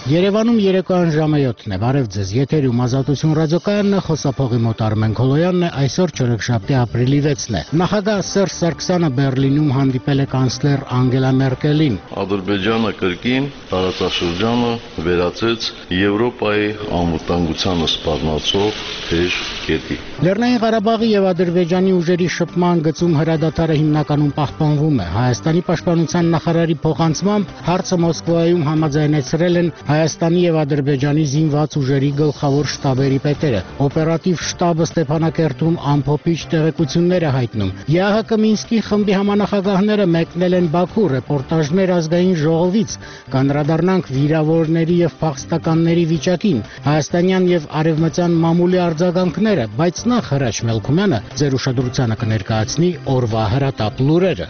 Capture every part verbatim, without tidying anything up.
Երևանում երեկոյան ժամը յոթն է, բարև ձեզ, եթերում Ազատություն ռադիոկայանն է, խոսափողի մոտ Արմեն Քոլոյանն է, այսօր չորեքշաբթի ապրիլի վեցն է։ Նախագահ Սերժ Սարգսյանը Բեռլինում հանդիպել է կանցլեր Անգելա Մերկելին։ Ադրբեջանը կրկին տարածաշրջանը վերածեց Եվրոպայի անվտանգությանը սպառնացող թեժ կետի։ Լեռնային Ղարաբաղի եւ Ադրբեջանի ուժերի շփման գծում հրադադարը հիմնականում պահպանվում է։ Հայաստանի պաշտպանության նախարարի փոխանցմամբ հարցը Մոսկվայում համաձայնեցրել են Հայաստանի եւ Ադրբեջանի զինված ուժերի գլխավոր շտաբերի պետերը։ Օպերատիվ շտաբը Ստեփանակերտում ամփոփիչ տեղեկություններ է հայտնում։ ԵԱՀԿ Մինսկի խմբի համանախագահները մեկնել են Բաքու, ռեպորտաժներ ազգային ժողովից, կանդրադառնանք վիրավորների եւ փախստականների վիճակին, հայաստանյան եւ արևմտյան մամուլի արձագանքները, բայց նախ Հրաչ Մելքումյանը ձեր ուշադրությանը կներկայացնի օրվա հրատապ լուրերը։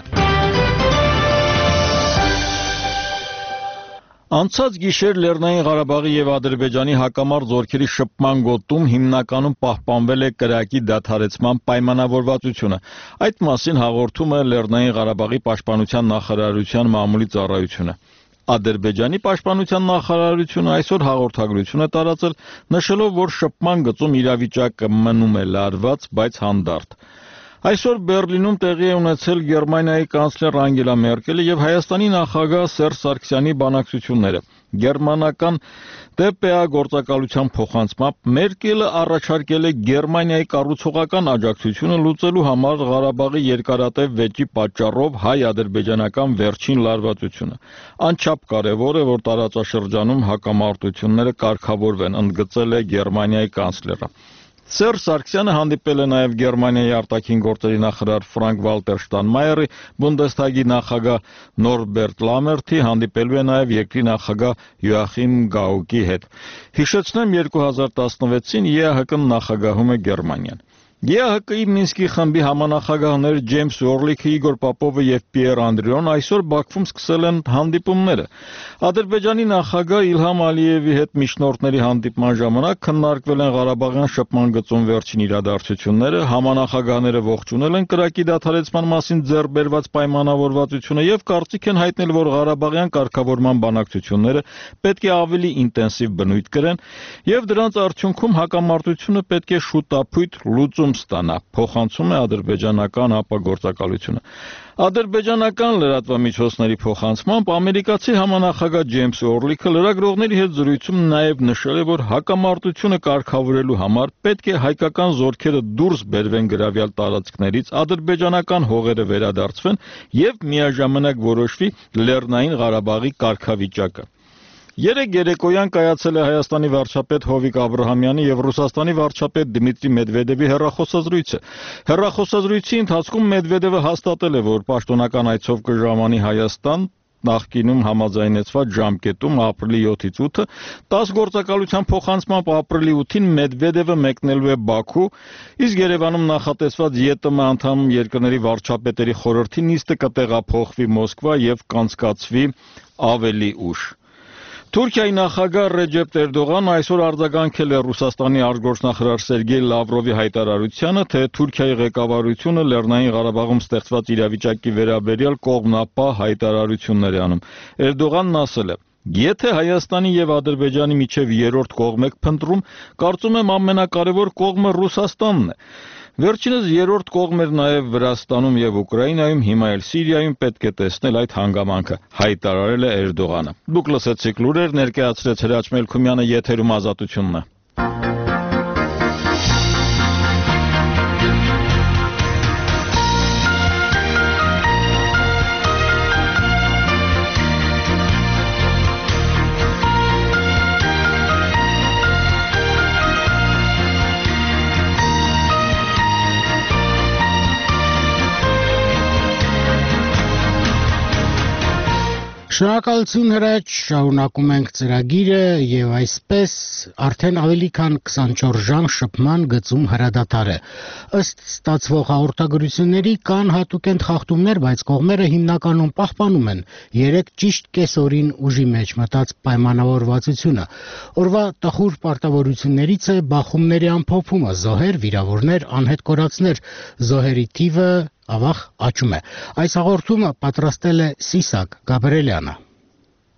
Անցած գիշեր Լեռնային Ղարաբաղի եւ Ադրբեջանի հակամարտ զորքերի շփման գոտում հիմնականում պահպանվել է կրակի դադարեցման պայմանավորվածությունը։ Այդ մասին հաղորդում է Լեռնային Ղարաբաղի պաշտպանության նախարարության մամուլի ծառայությունը։ Ադրբեջանի պաշտպանության նախարարությունը այսօր հաղորդագրություն է տարածել, նշելով, որ շփման գծում իրավիճակը մնում է լարված, բայց հանդարտ։ Այսօր Բեռլինում տեղի է ունեցել Գերմանիայի կանցլեր Անգելա Մերկելը եւ Հայաստանի նախագահ Սերժ Սարգսյանի բանակցությունները։ Գերմանական դե պե է գործակալության փոխանցմամբ Մերկելը առաջարկել է Գերմանիայի կառուցողական աջակցությունը լուծելու համար Ղարաբաղի երկարատև վեճի պատճառով հայ-ադրբեջանական վերջին լարվածությունը։ Անչափ կարևոր է, որ տարածաշրջանում հակամարտությունները կարգավորվեն, ընդգծել է Գերմանիայի կանցլերը։ Սերժ Սարգսյանը հանդիպել է նաև Գերմանիայի արտաքին գործերի նախարար Ֆրանկ Վալտեր Շտանմայերի, Բունդեսթագի նախագահ Նորբերտ Լամերթի, հանդիպելու է նաև երկրի նախագահ Յոախիմ Գաուկի հետ։ Հիշեցնեմ, երկու հազար տասնվեցին ԵԱՀԿ-ն նախագահում է Գերմանիան։ ԵԱՀԿ-ի Մինսկի խմբի համանախագահներ Ջեյմս Օրլիքը, Իգոր Պապովը եւ Պիեր Անդրեոն այսօր Բաքվում սկսել են հանդիպումները։ Ադրբեջանի նախագահ Իլհամ Ալիևի հետ միջնորդների հանդիպման ժամանակ քննարկվել են Ղարաբաղյան շփման գծում վերջին իրադարձությունները, համանախագահները ողջունել են կրակի դադարեցման մասին ձեռք բերված պայմանավորվածությունը եւ կարծիք են հայտնել, որ Ղարաբաղյան կարգավորման բանակցությունները պետք է ավելի ինտենսիվ բնույթ կրեն եւ դրանց արդյունքում հակամարտությունը պետք է շուտապույտ լուծում ստանա, փոխանցում է ադրբեջանական ապագործակալությունը։ Ադրբեջանական լրատվամիջոցների փոխանցմամբ ամերիկացի համանախագահ Ջեյմս Օրլիքը լրագրողների հետ զրույցում նաև նշել է, որ հակամարտությունը կարգավորելու համար պետք է հայկական զորքերը դուրս բերվեն գրավյալ տարածքներից, ադրբեջանական հողերը վերադարձվեն եւ միաժամանակ որոշվի Լեռնային Ղարաբաղի կարգավիճակը։ Երեկ երեկոյան կայացել է Հայաստանի վարչապետ Հովիկ Աբրահամյանի եւ Ռուսաստանի վարչապետ Դմիտրի Մեդվեդևի հեռախոսազրույցը։ Հեռախոսազրույցի ընթացքում Մեդվեդևը հաստատել է, որ պաշտոնական այցով կժամանի Հայաստան, նախկինում համաձայնեցված ժամկետում ապրիլի յոթից ութը, տաս գործակալության փոխանցմամբ ապրիլի ութին Մեդվեդևը մեկնելու է Բաքու, իսկ Երևանում նախատեսված ԵՏՄ անդամ երկրների վարչապետերի խորհրդի նիստը կտեղափոխվի Մոսկվա եւ կանցկացվի ավելի ուշ։ Թուրքիայի նախագահ Ռեջեփ Էրդողանը այսօր արձագանքել է Ռուսաստանի արտգործնախարար Սերգեյ Լավրովի հայտարարությանը, թե Թուրքիայի ղեկավարությունը Լեռնային Ղարաբաղում ստեղծված իրավիճակի վերաբերյալ կողմնապահ հայտարարություններ է անում։ Էրդողանն ասել է. Եթե Հայաստանի եւ Ադրբեջանի միջև երրորդ կողմ եք փնտրում, կարծում եմ ամենակարևոր կողմը Ռուսաստանն է։ Վերջինս երրորդ կողմ էր նաև Վրաստանում եւ Ուկրաինայում, հիմա էլ Սիրիայում պետք է տեսնել այդ հանգամանքը, հայտարարել է Էրդողանը։ Դուք լսեցիք լուրեր, ներկայացրեց Հրաչ Մելքումյանը, եթերում Ազատությունն է։ Շնորհակալություն Հրաչ, շարունակում ենք ծրագիրը եւ այսպես արդեն ավելի քան քսանչորս ժամ շփման գծում հրադադար է։ Ըստ ստացվող հաղորդագրությունների կան հատուկենտ խախտումներ, բայց կողմերը հիմնականում պահպանում են երեք ճիշտ կեսօրին ուժի մեջ մտած պայմանավորվածությունը։ Օրվա տխուր պարտավորություններից է բախումների ամփոփումը, զոհեր, վիրավորներ, անհետ կորածներ, զոհերի թիվը ավաղ աճում է։ Այս հաղորդումը պատրաստել է Սիսակ Գաբրելյանը։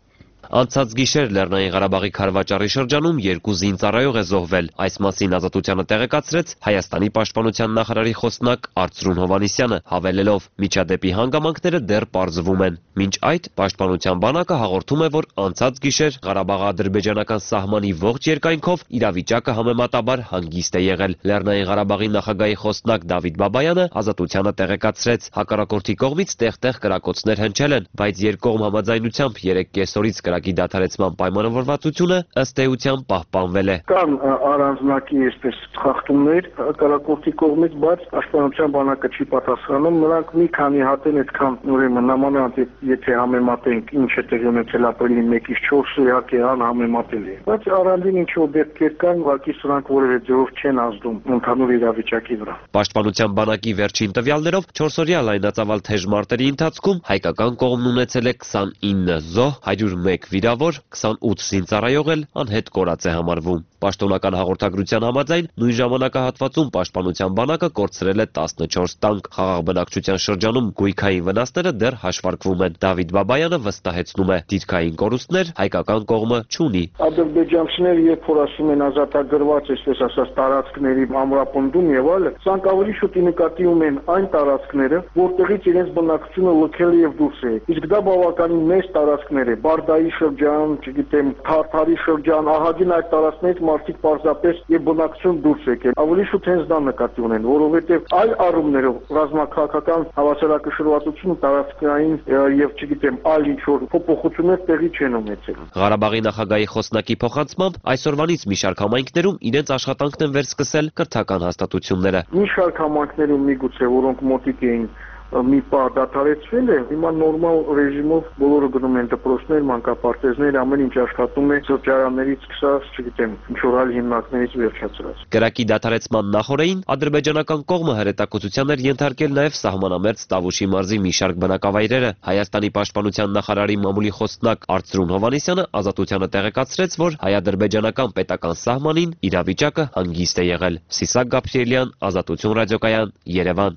Անցած գիշեր Լեռնային Ղարաբաղի Քարվաճառի շրջանում երկու զինծառայող է զոհվել։ Այս մասին Ազատությանը տեղեկացրեց Հայաստանի պաշտպանության նախարարի խոսնակ Արծրուն Հովհաննիսյանը, հավելելով՝ միջադեպի հանգամանքները դեռ պարզվում են։ Մինչ այդ պաշտպանության բանակը հաղորդում է, որ անցած գիշեր Ղարաբաղ-ադրբեջանական սահմանի ողջ երկայնքով իրավիճակը համեմատաբար հանգիստ է եղել։ Լեռնային Ղարաբաղի նախագահի խոսնակ Դավիթ Բաբայանը Ազատությանը տեղեկացրեց՝ հակառակորդի կողմից տեղ-տեղ կրակոցներ հնչել են, բայց երկկողմ համաձայնությամբ երեք կեսօրից կրակի դադարեցման պայմանավորվածությունը ըստ էության պահպանվել է։ Կան առանձնակի այսպես խախտումներ հակառակորդի կողմից, բայց պաշտպանության բանակը չի պատասխանում։ Նրանք մի քանի հատ են այդքան ուրեմն նամանավանդ եթե համեմատենք ինչ է տեղի ունեցել ապրիլի մեկից չորսը իհարկե անհամեմատելի է։ Բայց առանձին ինչ-որ դեպքեր կան, ուղղակի սրանք որևէ ձևով չեն ազդում ընդհանուր իրավիճակի վրա։ Պաշտպանության բանակի վերջին տվյալներով չորսօրյա լայնածավալ թեժ մարտերի ընթացքում հայկական կողմն ունեցել է քսանինը զոհ, հարյուր մեկ վիրավոր, քսանութ զինծառայող էլ անհետ կորած է համարվում։ Պաշտոնական հաղորդագրության համաձայն նույն ժամանակահատվածում պաշտպանության բանակը կորցրել է տասնչորս տանկ։ Խաղաղ բնակչության շրջանում գույքային վնասները դեռ հաշվարկվում են։ Դավիթ Բաբայանը վստահեցնում է՝ դիրքային կորուստներ հայկական կողմը չունի։ Ադրբեջանցիները երբ որ ասում են ազատագրված, այսպես ասած, տարածքների ամրապնդում եւ այլը, սրանք ավելի շուտ նկատի ունեն այն տարածքները, որտեղից իրենց բնակչությունը լքել եւ դուրս է։ Իսկ դա բավականին մեծ տարածքներ է՝ Բարդայի շրջան, չգիտեմ, Թարթարի շրջան, ահագին այդ տարածքներից մարդիկ պարզապես եւ բնակչություն դուրս եկել։ Ավելի շուտ հենց դա նկատի ունեն, որովհետեւ այլ առումներով ռազմաքաղաքական հավասարակշռվածությունը տարածքային եւ չգիտեմ այլ ինչ-որ փոփոխություններ տեղի չեն ունեցել։ Ղարաբաղի նախագահի խոսնակի փոխանցմամբ այսօրվանից մի շարք համայնքներում իրենց աշխատանքն են վերսկսել կրթական հաստատությունները։ Մի շարք համայնքներում միգուցե որոնք մոտիկ էին մի պահ դադարեցվել է, հիմա նորմալ ռեժիմով բոլորը գնում են դպրոցներ, մանկապարտեզներ, ամեն ինչ աշխատում է սրճարաններից սկսած, չգիտեմ, ինչ-որ այլ հիմնարկներից վերջացրած։ Կրակի դադարեցման նախօրեին ադրբեջանական կողմը հրետակոծության էր ենթարկել նաև սահմանամերձ Տավուշի մարզի մի շարք բնակավայրերը։ Հայաստանի պաշտպանության նախարարի մամուլի խոսնակ Արծրուն Հովհաննիսյանը Ազատությանը տեղեկացրեց, որ հայ-ադրբեջանական պետական սահմանին իրավիճակը հանգիստ է եղել։ Սիսակ Գաբրիելյան, Ազատություն ռադիոկայան, Երևան։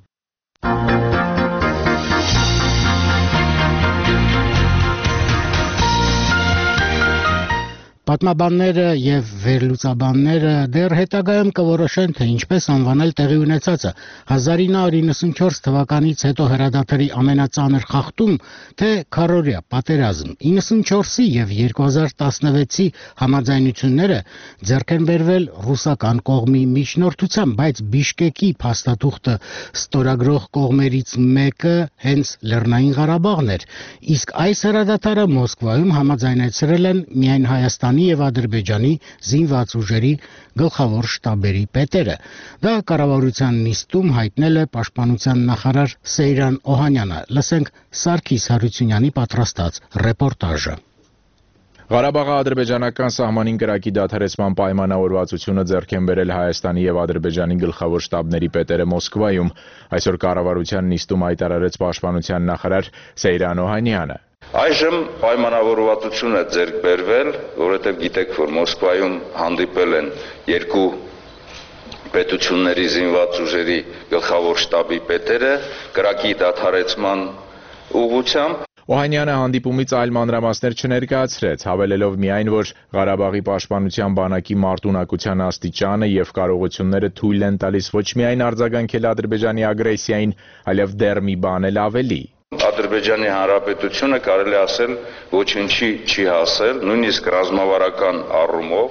Պատմաբանները եւ վերլուծաբանները դեռ հետագայում կորոշեն, թե ինչպես անվանել տեղի ունեցածը հազար ինը հարյուր իննսունչորս թվականից հետո հրադադարի ամենածանր խախտում, թե քառօրյա պատերազմ։ իննսունչորսի եւ երկու հազար տասնվեցի համաձայնությունները ձեռք են բերվել ռուսական կողմի միջնորդությամբ, բայց Բիշկեկի փաստաթուղթը ստորագրող կողմերից մեկը հենց Լեռնային Ղարաբաղն էր, իսկ այս հրադադարը Մոսկվայում համաձայնեցրել են միայն Հայաստանի եւ Ադրբեջանի զինված ուժերի գլխավոր շտաբերի պետերը։ Դա կառավարության նիստում հայտնել է պաշտպանության նախարար Սեյրան Օհանյանը։ Լսենք Սարգիս Հարությունյանի պատրաստած ռեպորտաժը։ Ղարաբաղի-ադրբեջանական սահմանին կրակի դադարեցման պայմանավորվածությունը ձեռք են բերել Հայաստանի եւ Ադրբեջանի գլխավոր շտաբների պետերը Մոսկվայում։ Այսօր կառավարության նիստում հայտարարեց պաշտպանության նախարար Սեյրան Օհանյանը։ Այժմ պայմանավորվածություն է ձեռք բերվել, որովհետև գիտեք, որ Մոսկվայում հանդիպել են երկու պետությունների զինված ուժերի գլխավոր շտաբի պետերը կրակի դադարեցման ուղղությամբ։ Օհանյանը հանդիպումից այլ մանրամասներ չներկայացրեց, հավելելով միայն, որ Ղարաբաղի պաշտպանության բանակի մարտունակության աստիճանը եւ կարողությունները թույլ են տալիս ոչ միայն արձագանքել Ադրբեջանի ագրեսիային, այլև դեռ մի բան էլ ավելի։ Ադրբեջանի Հանրապետությունը կարելի ասել ոչինչի չի հասել, նույնիսկ ռազմավարական առումով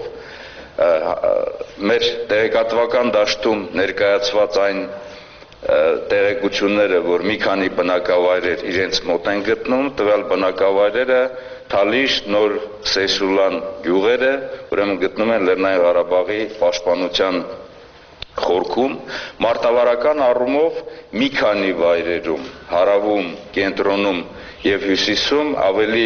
մեր տեղեկատվական դաշտում ներկայացված այն տեղեկությունները, որ մի քանի բնակավայրեր իրենց մոտ են գտնում, տվյալ բնակավայրերը Թալիշ, Նոր Սեյսուլան գյուղերը, ուրեմն գտնում են Լեռնային Ղարաբաղի պաշտպանության խորքում, մարտավարական առումով մի քանի վայրերում, հարավում, կենտրոնում եւ հյուսիսում ավելի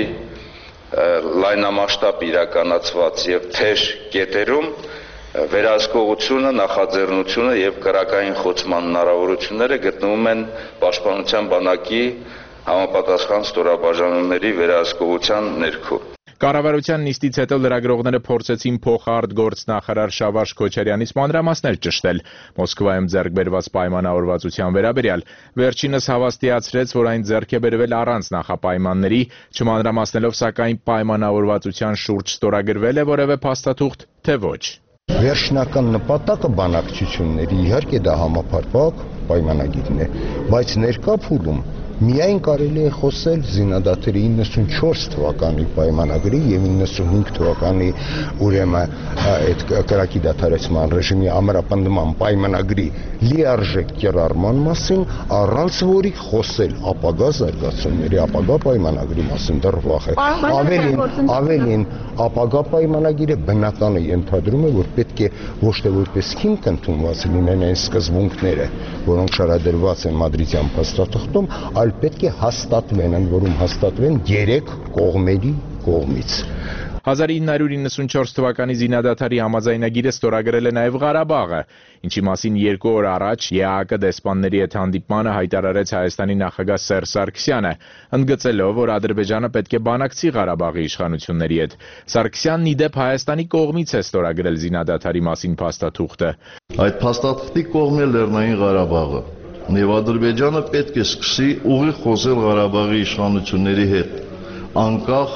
լայնամասշտաբ իրականացված եւ թեժ կետերում վերահսկողությունը, նախաձեռնությունը եւ կրակային խոցման հնարավորությունները գտնվում են պաշտպանության բանակի համապատասխան ստորաբաժանումների վերահսկողության ներքո։ Կառավարության նիստից հետո լրագրողները փորձեցին փոխարտ գործնախարար Շավարժ Քոչարյանից մանրամասներ ճշտել Մոսկվայում ձեռք բերված պայմանավորվածության վերաբերյալ։ Վերջինս հավաստիացրեց, որ այն ձեռք է բերվել առանց նախապայմանների, չմանրամասնելով սակայն պայմանավորվածության շուրջ ստորագրվել է որևէ փաստաթուղթ, թե ոչ։ Վերջնական նպատակը բանակցությունների իհարկե դա համապարփակ պայմանագիրն է, բայց ներկա փուլում միայն կարելի է խոսել զինադադարի իննսունչորս թվականի պայմանագրի եւ իննսունհինգ թվականի ուրեմն այդ կրակի դադարեցման ռեժիմի ամրապնդման պայմանագրի լիարժեք կիրառման մասին, առանց որի խոսել ապագա զարգացումների, ապագա պայմանագրի մասին դեռ վաղ է։ Ավելին, ավելին ապագա պայմանագիրը բնական է ենթադրում է, որ պետք է ոչ թե որպես հիմք ընդունված լինեն այն սկզբունքները, որոնք շարադրված են Մադրիդյան փաստաթղթում, այլ պետք է հաստատվեն, ընդ որում հաստատվեն երեք կողմերի կողմից։ հազար ինը հարյուր իննսունչորս թվականի զինադադարի համաձայնագիրը ստորագրել է նաև Ղարաբաղը, ինչի մասին երկու օր առաջ ԵԱՀԿ դեսպանների հետ հանդիպմանը հայտարարեց Հայաստանի նախագահ Սերժ Սարգսյանը, ընդգծելով, որ Ադրբեջանը պետք է բանակցի Ղարաբաղի իշխանությունների հետ։ Սարգսյանն ի դեպ Հայաստանի կողմից է ստորագրել զինադադարի մասին փաստաթուղթը։ Այդ փաստաթղթի կողմն է Լեռնային Ղարաբաղը, եւ Ադրբեջանը պետք է սկսի ուղիղ խոսել Ղարաբաղի իշխանությունների հետ, անկախ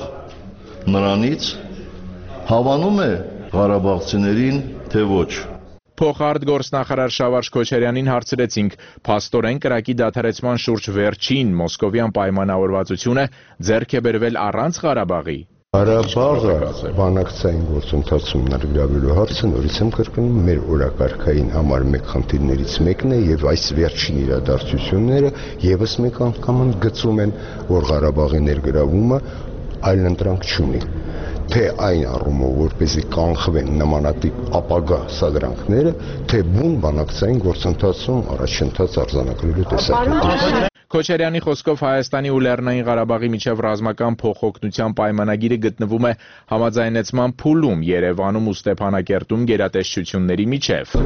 նրանից հավանում է ղարաբաղցիներին, թե ոչ։ Փոխարտ գործնախարար Շավարժ Քոչարյանին հարցրեցինք, փաստորեն կրակի դադարեցման շուրջ վերջին մոսկովյան պայմանավորվածությունը ձեռք է բերվել առանց Ղարաբաղի։ Ղարաբաղը բանակցային գործընթացում ներգրավելու հարցը նորից եմ կրկնում մեր օրակարգային համար մեկ խնդիրներից մեկն է եւ այս վերջին իրադարձությունները եւս մեկ անգամ ընդգծում են, որ Ղարաբաղի ներգրավումը այլընտրանք չունի, թե այն առումով, որպեսզի կանխվեն նմանատիպ ապագա սադրանքները, թե բուն բանակցային գործընթացում առաջընթաց արձանագրելու տեսակետից։ Քոչարյանի խոսքով Հայաստանի ու Լեռնային Ղարաբաղի միջև ռազմական փոխօգնության պայմանագիրը գտնվում է համաձայնեցման փուլում Երևանում ու Ստեփանակերտում գերատեսչությունների միջև։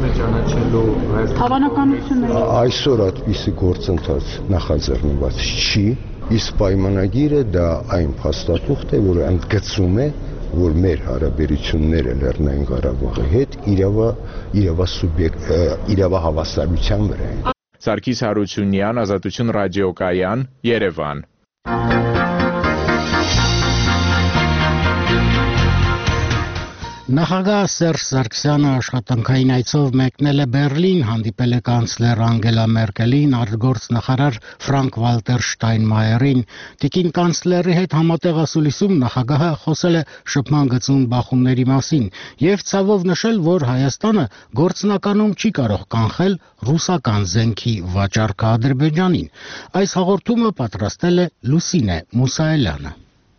Հավանականությունները այսօր այդպիսի գործընթաց նախաձեռնված չի, իսկ պայմանագիրը դա այն փաստաթուղթ է, որը ընդգծում է, որ մեր հարաբերությունները Լեռնային Ղարաբաղի հետ իրավա իրավասուբյեկտ իրավահավասարության վրա են։ Սարգիս Հարությունյան, Ազատություն ռադիոկայան, Երևան։ Նախագահ Սերժ Սարգսյանը աշխատանքային այցով մեկնել է Բերլին, հանդիպել է կանցլեր Անգելա Մերկելին, արտգործնախարար Ֆրանկ Վալտեր Շտայնմայերին։ Տիկին կանցլերի հետ համատեղ ասուլիսում նախագահը խոսել է շփման գծում բախումների մասին եւ ցավով նշել, որ Հայաստանը գործնականում չի կարող կանխել ռուսական զենքի վաճառքը Ադրբեջանին։ Այս հաղորդումը պատրաստել է Լուսինե Մուսայելյանը։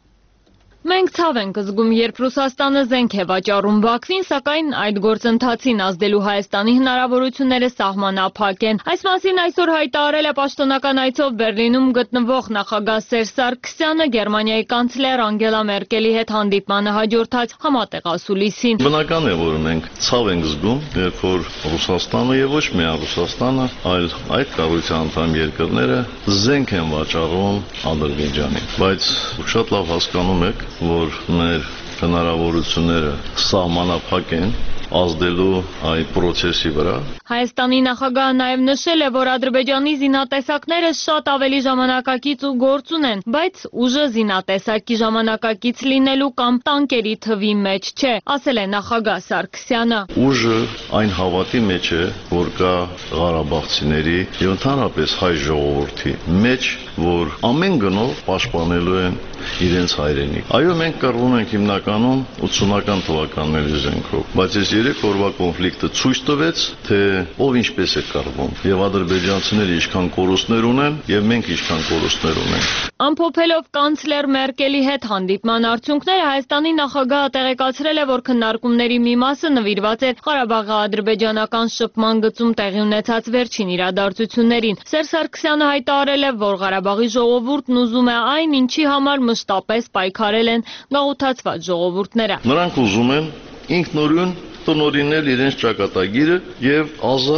Մենք ցավ ենք զգում, երբ Ռուսաստանը զենք է վաճառում Բաքվին, սակայն այդ գործընթացին ազդելու Հայաստանի հնարավորությունները սահմանափակ են։ Այս մասին այսօր հայտարարել է պաշտոնական այցով Բերլինում գտնվող նախագահ Սերժ Սարգսյանը Գերմանիայի կանցլեր Անգելա Մերկելի հետ հանդիպմանը հաջորդած համատեղ ասուլիսին։ Բնական է, որ մենք ցավ ենք զգում, երբ որ Ռուսաստանը եւ ոչ միայն Ռուսաստանը, այլ այդ կառույցի անդամ երկրները զենք են վաճառում Ադրբեջանին, բայց շատ լավ հասկանում եք, որ մեր հնարավորությունները սահմանափակ են ազդելու այդ process-ի վրա։ Հայաստանի նախագահը նաև նշել է, որ Ադրբեջանի զինատեսակները շատ ավելի ժամանակակից ու գործուն են, բայց ուժը զինատեսակի ժամանակակից լինելու կամ տանկերի թվի մեջ չէ, ասել է նախագահ Սարգսյանը։ Ուժը այն հավատի մեջ է, որ կա ղարաբաղցիների եւ ընդհանրապես հայ ժողովրդի մեջ, որ ամեն գնով պաշտպանելու են իրենց հայրենիք։ Այո, մենք կռվում ենք հիմնականում ութսունական թվականների զենքով, բայց այս երեք օրվա կոնֆլիկտը ցույց տվեց, թե ով ինչպես է կռվում, եւ ադրբեջանցիները ինչքան կորուստներ ունեն, եւ մենք ինչքան կորուստներ ունենք։ Ամփոփելով կանցլեր Մերկելի հետ հանդիպման արդյունքները, Հայաստանի նախագահը տեղեկացրել է, որ քննարկումների մի մասը նվիրված է Ղարաբաղի ադրբեջանական շփման գծում տեղի ունեցած վերջին իրադարձություններին։ Սերժ Սարգսյանը հայտարարել է, որ Ղարաբաղի ժողովուրդն ուզում է այն, ինչի համար մշտապես պայքարել են գաղութացված ժողովուրդները։ Նրանք ուզում են ինքնուրույն տնօրինել իրենց ճակատագիրը եւ ազատ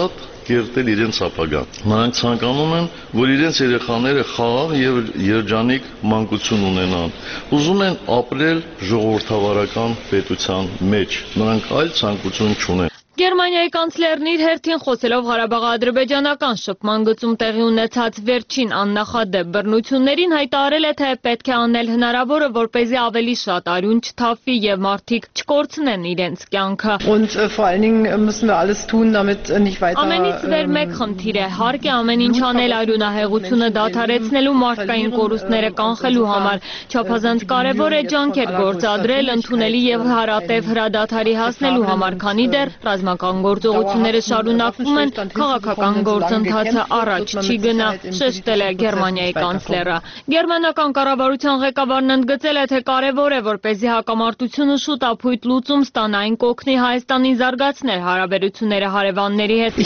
կերտել իրենց ապագան։ Նրանք ցանկանում են, որ իրենց երեխաները խաղաղ եւ երջանիկ մանկություն ունենան։ Ուզում են ապրել ժողովրդավարական պետության մեջ։ Նրանք այլ ցանկություն չունեն։ Գերմանիայի կանցլերն իր հերթին խոսելով Ղարաբաղ-ադրբեջանական շփման գծում տեղի ունեցած վերջին աննախադեպ բռնություններին հայտարարել է, թե պետք է անել հնարավորը, որպեսզի ավելի շատ արյուն չթափվի եւ մարդիկ չկորցնեն իրենց կյանքը։ Ամենից վեր մեկ խնդիր է, հարկ է ամեն ինչ անել արյունահեղությունը դադարեցնելու, մարդկային կորուստները կանխելու համար։ Չափազանց կարևոր է ջանքեր գործադրել ընդունելի եւ հարատև հրադադարի հասնելու համար, քանի դեռ ռազմական գործողությունները շարունակվում են, քաղաքական գործընթացը առաջ չի գնա, շեշտել է Գերմանիայի կանցլերը։ Գերմանական կառավարության ղեկավարն ընդգծել է, թե կարևոր է, որպեսզի հակամարտությունը շուտ ապույտ լուծում ստանա, այն կօգնի Հայաստանին զարգացնել հարաբերությունները հարևանների հետ։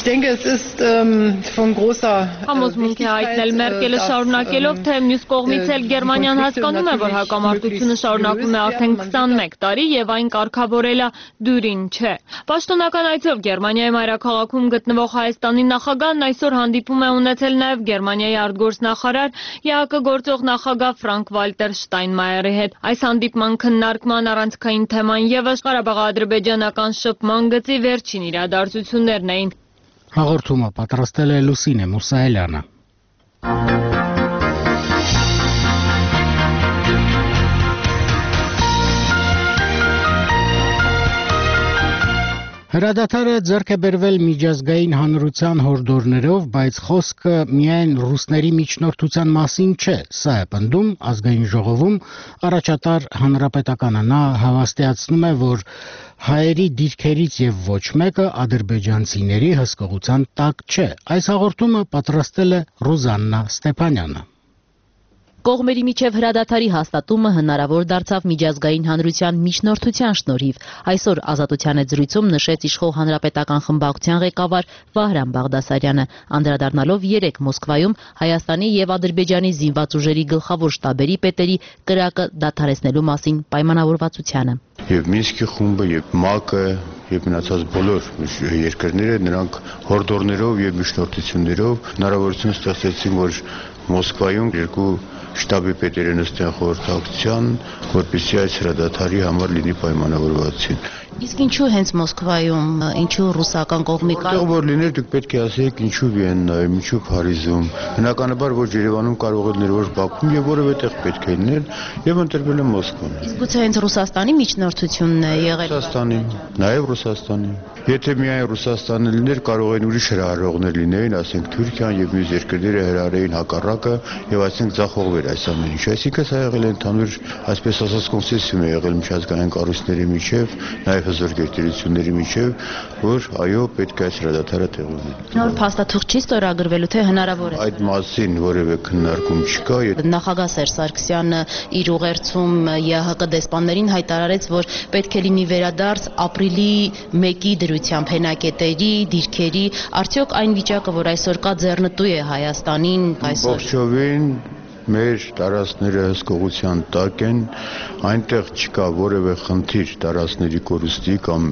Համոզմունք է հայտնել Մերկելը, շարունակելով, թե մյուս կողմից էլ Գերմանիան հասկանում է, որ հակամարտությունը շարունակվում է արդեն քսանմեկ տարի եւ այն կարգավորելը դյուրին չէ։ Պաշտոնական այցով Գերմանիայի մայրաքաղաքում գտնվող Հայաստանի նախագահն այսօր հանդիպում է ունեցել նաև Գերմանիայի արտգործնախարար ԵԱԿ գործող նախագահ Ֆրանկ Վալտեր Շտայնմայերի հետ։ Այս հանդիպման քննարկման առանցքային թեման ևս Ղարաբաղ-ադրբեջանական շփման գծի վերջին իրադարձություններն էին։ Հաղորդումը պատրաստել է Լուսինե Մուսայելյանը։ Հրադադարը ձեռք է բերվել միջազգային հանրության հորդորներով, բայց խոսքը միայն ռուսների միջնորդության մասին չէ, սա է պնդում ազգային ժողովում առաջատար հանրապետականը։ Նա հավաստիացնում է, որ հայերի դիրքերից եւ ոչ մեկը ադրբեջանցիների հսկողության տակ չէ։ Այս հաղորդումը պատրաստել է Ռուզաննա Ստեփանյանը։ Կողմերի միջև հրադադարի հաստատումը հնարավոր դարձավ միջազգային հանրության միջնորդության շնորհիվ։ Այսօր Ազատության հետ զրույցում նշեց իշխող հանրապետական խմբակցության ղեկավար Վահրամ Բաղդասարյանը, անդրադառնալով երեկ Մոսկվայում Հայաստանի եւ Ադրբեջանի զինված ուժերի գլխավոր շտաբերի պետերի կրակը դադարեցնելու մասին պայմանավորվածությանը։ Եվ Մինսկի խումբը, եւ ՄԱԿ-ը, եւ մնացած բոլոր երկրները նրանք հորդորներով եւ միջնորդություններով հնարավորություն ստեղծեցին, որ Մոսկվայում երկու շտաբի պետերը նստեն խորհրդակցության, որպեսզի այս հրադադարի համար լինի պայմանավորվածություն։ Իսկ ինչու հենց Մոսկվայում, ինչու ռուսական կողմի կա։ Որտեղ որ լիներ, դուք պետք է ասեիք ինչու Վիեննայում, ինչու Փարիզում։ Բնականաբար ոչ Երևանում կարող է լինել, որ Բաքվում եւ որևէ տեղ պետք է լինել եւ ընտրվել է Մոսկվան։ Իսկ գուցե հենց Ռուսաստանի միջնորդությունն է եղել։ Ռուսաստանի, նաեւ Ռուսաստանի։ Եթե միայն Ռուսաստանը լիներ, կարող են ուրիշ հրահարողներ լինեին, ասենք Թուրքիան եւ մյուս երկրները հրահարեին հակառակը եւ ասենք ձախողվեր այս ամեն ինչ։ Այսինքն սա եղել է ընդհանուր, այսպես ասած, կոնսենսուս է եղել միջազգային կառույցների միջև, նաեւ հզոր գերտերությունների միջև, որ այո, պետք է այս հրադադարը տեղի ունենա։ Նոր փաստաթուղթ չի ստորագրվելու, թե հնարավոր է։ Այդ մասին որևէ քննարկում չկա։ Նախագահ Սերժ Սարգսյանը իր ուղերձում ԵԱՀԿ դեսպաններին հայտարարեց, որ պետք է լինի վերադարձ ապրիլի մեկի դրությամբ հենակետերի, դիրքերի, արդյոք այն վիճակը, որ այսօր կա, ձեռնտու է Հայաստանին այսօր։ Ողջովին մեր տարածքները հսկողության տակ են, այնտեղ չկա որևէ խնդիր տարածքների կորուստի կամ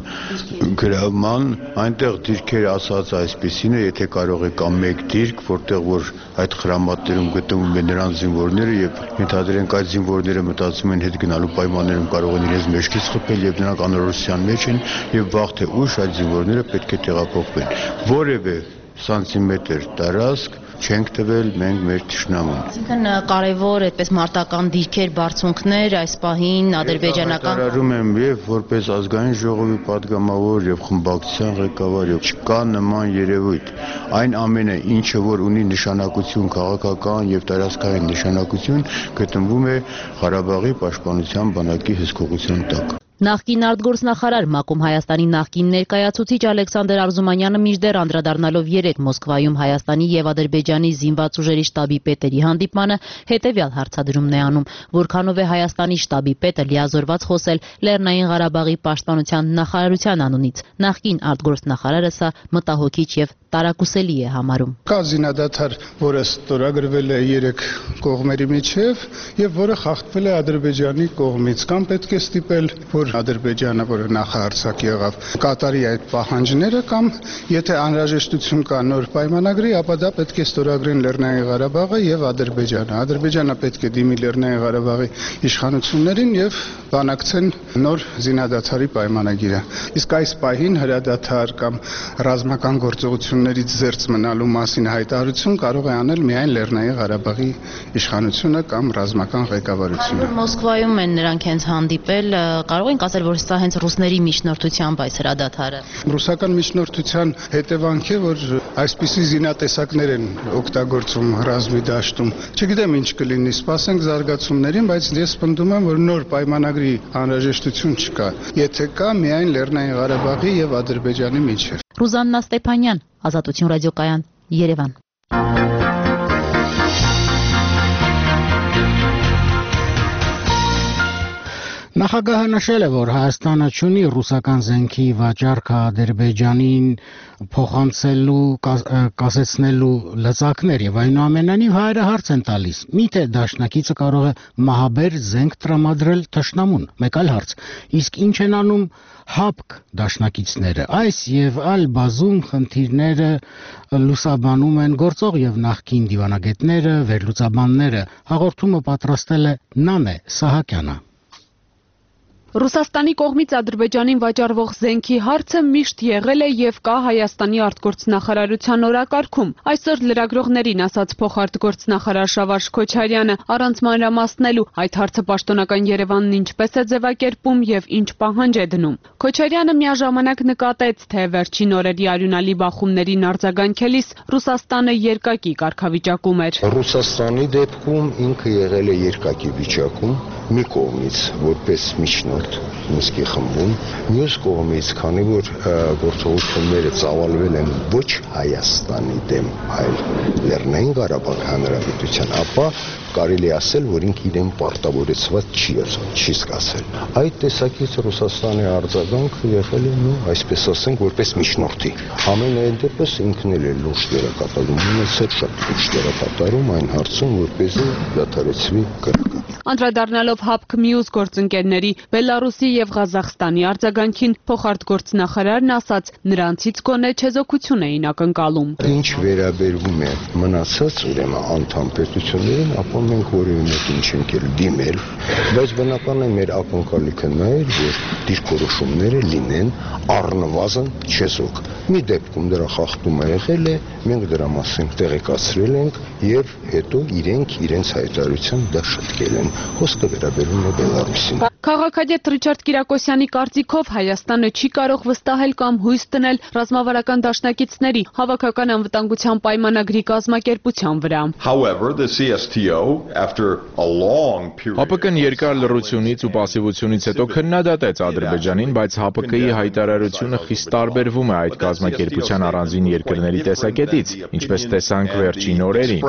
գրավման, այնտեղ դիրքերը ասած այսպեսին է, եթե կարող է կամ մեկ դիրք, որտեղ որ այդ խրամատներում գտնվում են նրանց զինվորները եւ ենթադրենք այդ զինվորները մտածում են հետ գնալու պայմաններում կարող են իրենց մեջքից խփել եւ նրանք անորոշության մեջ են եւ վաղ թե ուշ այդ զինվորները պետք է տեղափոխվեն։ Որևէ սանտիմետր տարածք չենք տվել մենք մեր ճշնամուն։ Այսինքն կարևոր այդպես մարտական դիրքեր, բարձունքներ այս պահին ադրբեջանական հայտարարում եմ եւ որպես ազգային ժողովի падգամավոր եւ խմբակցության ղեկավար եւ չկա նման երևույթ։ Այն ամենը, ինչը որ ունի նշանակություն քաղաքական եւ տարածքային նշանակություն, գտնվում է Ղարաբաղի պաշտպանության բանակի հսկողության տակ։ Նախկին արտգործնախարար ՄԱԿ-ում Հայաստանի նախկին ներկայացուցիչ Ալեքսանդր Արզումանյանը մինչդեռ անդրադառնալով երեկ Մոսկվայում Հայաստանի եւ Ադրբեջանի զինված ուժերի շտաբի պետերի հանդիպմանը հետեւյալ հարցադրումն է անում. որքանով է Հայաստանի շտաբի պետը լիազորված խոսել Լեռնային Ղարաբաղի պաշտպանության նախարարության անունից։ Նախկին արտգործնախարարը սա մտահոգիչ եւ տարակուսելի է համարում։ Կա զինադադար, որը ստորագրվել է երեք կողմերի միջև եւ որը խախտվել է Ադրբեջանի կողմից, կամ պետք է ստիպել որ Ադրբեջանը, որը նախահարձակ եղավ, կատարի այդ պահանջները կամ եթե անհրաժեշտություն կա նոր պայմանագրի, ապա դա պետք է ստորագրեն Լեռնային Ղարաբաղը եւ Ադրբեջանը։ Ադրբեջանը պետք է դիմի Լեռնային Ղարաբաղի իշխանություններին եւ բանակցեն նոր զինադադարի պայմանագիրը։ Իսկ այս պահին հրադադար կամ ռազմական գործողություններից զերծ մնալու մասին հայտարարություն կարող է անել միայն Լեռնային Ղարաբաղի իշխանությունը կամ ռազմական ղեկավարությունը։ Մոսկվայում են նրանք հենց հանդիպել, կարող ենք ասել, որ սա հենց ռուսների միջնորդությամբ այս հրադադարը։ Ռուսական միջնորդության հետևանք է, որ այսպիսի զինատեսակներ են օգտագործում ռազմի դաշտում։ Չգիտեմ ինչ կլինի, սպասենք զարգացումներին, բայց ես պնդում եմ, որ նոր պայմանագրի անհրաժեշտություն չկա։ Եթե կա, միայն Լեռնային Ղարաբաղի եւ Ադրբեջանի միջեւ։ Ռուզաննա Ստեփանյան, Ազատություն ռադիոկայան, Երևան։ Նախագահը նշել է, որ Հայաստանը չունի ռուսական զենքի վաճառքը Ադրբեջանին փոխանցելու, կասեցնելու լծակներ եւ այնուամենայնիվ հայերը հարց են տալիս. միթե դաշնակիցը կարող է մահաբեր զենք տրամադրել թշնամուն։ Մեկ այլ հարց. իսկ ինչ են անում ՀԱՊԿ դաշնակիցները։ Այս եւ այլ բազում խնդիրները լուսաբանում են գործող եւ նախկին դիվանագետները, վերլուծաբանները։ Հաղորդումը պատրաստել է Նանե Սահակյանը։ Ռուսաստանի կողմից Ադրբեջանին վաճառվող զենքի հարցը միշտ եղել է եւ կա Հայաստանի արտգործնախարարության օրակարգում։ Այսօր լրագրողներին ասաց փոխարտգործնախարար Շավարժ Քոչարյանը, առանց մանրամասնելու այդ հարցը պաշտոնական Երևանն ինչպես է ձևակերպում եւ ինչ պահանջ է դնում։ Քոչարյանը միաժամանակ նկատեց, թե վերջին օրերի արյունալի բախումներին արձագանքելիս Ռուսաստանը երկակի կարգավիճակում էր։ Ռուսաստանի դեպքում ինքը եղել է երկակի վիճակում, մի կողմից որպես միջնորդ Մինսկի խմբում, մյուս կողմից, քանի որ գործողությունները ծավալվել են ոչ Հայաստանի դեմ, այլ Լեռնային Ղարաբաղ Հանրապետության, ապա կարելի ասել, որ ինքը իրեն պարտավորեցված չի չի սկսել։ Այդ տեսակից Ռուսաստանի արձագանքը եղել է, նո, այսպես ասենք, որպես միջնորդի։ Ամենայն դեպս ինքն էլ է լուրջ դերակատարում ունեցել, շատ լուրջ դերակատարում այն հարցում, որպեսզի դադարեցվի կրակը։ Անդրադառնալով ՀԱՊԿ մյուս գործընկերների Բելարուսի եւ Ղազախստանի արձագանքին, փոխարտգործնախարարն ասաց, նրանցից գոնե չեզոքություն էին ակնկալում։ Ինչ վերաբերվում է մնացած ուրեմն անդամ պետություններին, ապա մենք որևէ մեկին չենք էլ դիմել, բայց բնական է մեր ակնկալիքը նա էր, որ դիրքորոշումները լինեն առնվազն չեզոք։ Մի դեպքում դրա խախտումը եղել է, մենք դրա մասին տեղեկացրել ենք եւ հետո իրենք իրենց հայտարարությամբ դա շտկել են։ Խոսքը վերաբերում է Բելարուսին։ Քաղաքագետ Ռիչարդ Կիրակոսյանի կարծիքով Հայաստանը չի կարող վստահել կամ հույս դնել ռազմավարական դաշնակիցների հավաքական անվտանգության պայմանագրի կազմակերպության վրա։ ՀԱՊԿ-ն երկար լռությունից ու պասիվությունից հետո քննադատեց Ադրբեջանին, բայց ՀԱՊԿ-ի հայտարարությունը խիստ տարբերվում է այդ կազմակերպության առանձին երկրների տեսակետից, ինչպես տեսանք վերջին օրերին։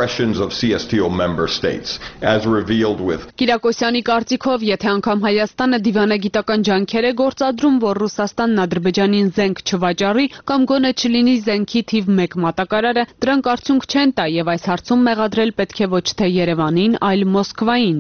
Կիրակոսյանի կարծիքով, եթե անգամ Հայաստանը դիվանագիտական ջանքեր է գործադրում, որ Ռուսաստանն Ադրբեջանին զենք չվաճառի կամ գոնե չլինի զենքի թիվ մեկ մատակարարը, դրանք արդյունք չեն տա եւ այս հարցում մեղադրել պետք է ոչ թե Երևանին, այլ Մոսկվային։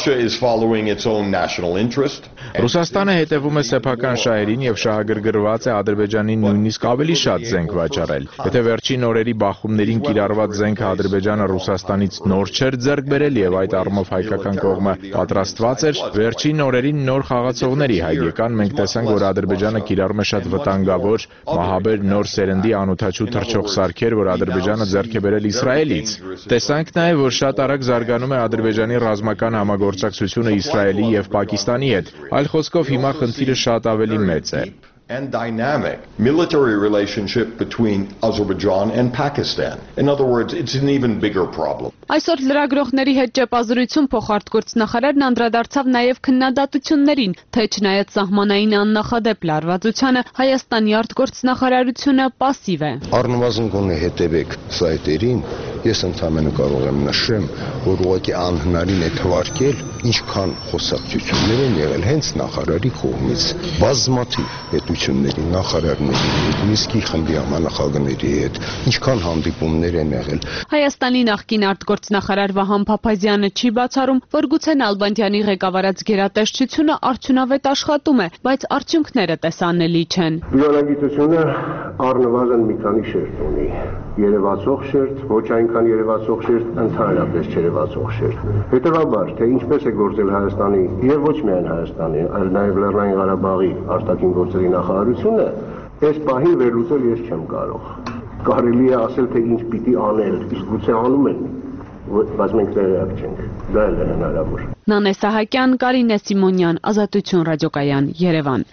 Ռուսաստանը հետևում է սեփական շահերին եւ շահագրգռված է Ադրբեջանին նույնիսկ ավելի շատ զենք վաճառել։ Եթե վերջին օրերի բախումներին կիրառված զենքը Ադրբեջանը Ռուսաստանից նոր չէր ձեռք բերել եւ այդ առումով հայկական կողմը պատրաստված էր, վերջին օրերին նոր խաղացողների հայկական մենք տեսանք, որ Ադրբեջանը կիրառում է շատ վտանգավոր մահաբեր նոր սերնդի անօթաչու թռչող սարքեր, որ Ադրբեջանը ձեռք է բերել Իսրայելից։ Տեսանք նաեւ, որ շատ արագ զարգանում է Ադրբեջանի ռազմական համագործակցությունը Իսրայելի եւ Պակիստանի հետ։ Այլ խոսքով հիմա խնդիրը շատ ավելի մեծ է։ and dynamic military relationship between Azerbaijan and Pakistan. In other words, it's an even bigger problem. Այսօր լրագրողների հետ ճեպազրույցում փոխարտգործնախարարն անդրադարձավ նաև քննադատություններին, թե չնայած սահմանային աննախադեպ լարվածությանը Հայաստանի արտգործնախարարությունը պասիվ է։ Առնվազն գոնե հետևեք սայթերին, ես ընդհանրապես կարող եմ նշեմ, որ ուղղակի անհնարին է թվարկել, ինչքան խոսակցություններ են եղել հենց նախարարի կողմից բազմաթիվ պետությունների նախարարների հետ, Մինսկի խմբի համանախագահների հետ, ինչքան հանդիպումներ են եղել։ Հայաստանի նախկին արտգործնախարար Վահան Փափազյանը չի բացառում, որ գուցե Նալբանդյանի ղեկավարած գերատեսչությունը արդյունավետ աշխատում է, բայց արդյունքները տեսանելի չեն։ Դիվանագիտությունը առնվազն մի քանի շերտ ունի։ Երևացող շերտ, ոչ այնքան երևացող շերտ, ընդհանրապես չերևացող շերտ։ Հետևաբար, թե ինչպես է գործել Հայաստանի եւ ոչ միայն Հայաստանի, այլ նաեւ Լեռնային Ղարաբաղի արտաքին գործերի նախարարությունը, այս պահին վերլուծել ես չեմ կարող։ Կարելի է ասել, թե ինչ պիտի անել, իսկ գուցե անում են, բայց մենք տեղյակ չենք։ Դա էլ է հնարավոր։ Նանե Սահակյան, Կարինե Սիմոնյան, Ազատություն ռադիոկայան, Երևան։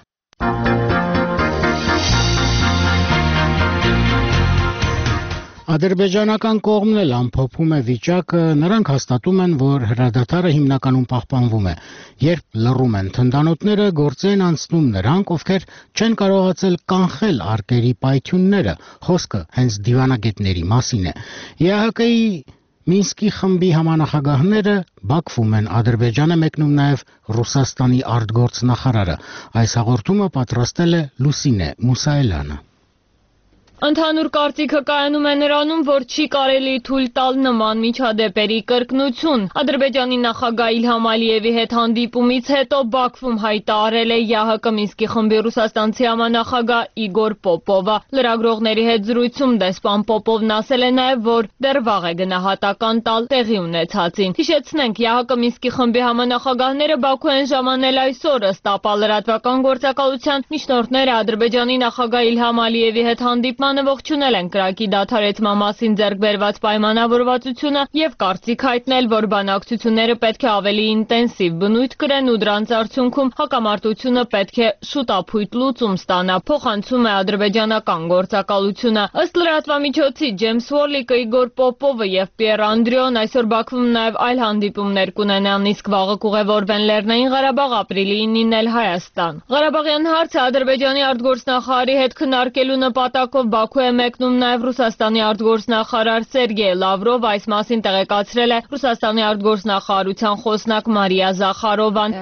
Ադրբեջանական կողմն էլ ամփոփում է վիճակը, նրանք հաստատում են, որ հրադադարը հիմնականում պահպանվում է, երբ լռում են թնդանոթները, գործի են անցնում նրանք, ովքեր չեն կարողացել կանխել արկերի պայթյունները, խոսքը հենց դիվանագետների մասին է։ ԵԱՀԿ-ի Մինսկի խմբի համանախագահները Բաքվում են, Ադրբեջանը մեկնում նաև Ռուսաստանի արտգործնախարարը։ Այս հաղորդումը պատրաստել է Լուսինե Մուսայելյանը։ Ընդհանուր կարծիքը կայանում է նրանում, որ չի կարելի թույլ տալ նման միջադեպերի կրկնություն։ Ադրբեջանի նախագահ Իլհամ Ալիևի հետ հանդիպումից հետո Բաքվում հայտարարել է ԵԱՀԿ Մինսկի խմբի ռուսաստանցի համանախագահ Իգոր Պոպովը։ Լրագրողների հետ զրույցում դեսպան Պոպովն ասել է նաև, որ դեռ վաղ է գնահատական տալ տեղի ունեցածին։ Հիշեցնենք, ԵԱՀԿ Մինսկի խմբի համանախագահները Բաքու են ժամանել այսօր, ըստ ԱՊԱ լրատվական գործակալության միջնորդները Ադրբեջանի նախագահ Իլհամ Ալիևի հետ հանդիպման ողջունել են կրակի դադարեցման մասին ձեռք բերված պայմանավորվածությունը եւ կարծիք հայտնել, որ բանակցությունները պետք է ավելի ինտենսիվ բնույթ կրեն ու դրանց արդյունքում հակամարտությունը պետք է շուտափույթ լուծում ստանա, փոխանցում է ադրբեջանական գործակալությունը։ Ըստ լրատվամիջոցի Ջեյմս Վորլիկը, Իգոր Պոպովը եւ Պիեր Անդրեոն այսօր Բաքվում նաեւ այլ հանդիպումներ կունենան, իսկ վաղը կուղևորվեն Լեռնային Ղարաբաղ, ապրիլի ինին էլ Հայաստան։ Ղարաբաղյան հարցը Ադրբեջանի արտգործնախարարի հետ քննարկելու նպատակով Բաքու է մեկնում նաև Ռուսաստանի արտգործնախարար Սերգեյ Լավրով, այս մասին տեղեկացրել է Ռուսաստանի արտգործնախարարության խոսնակ Մարիա Զախարովան։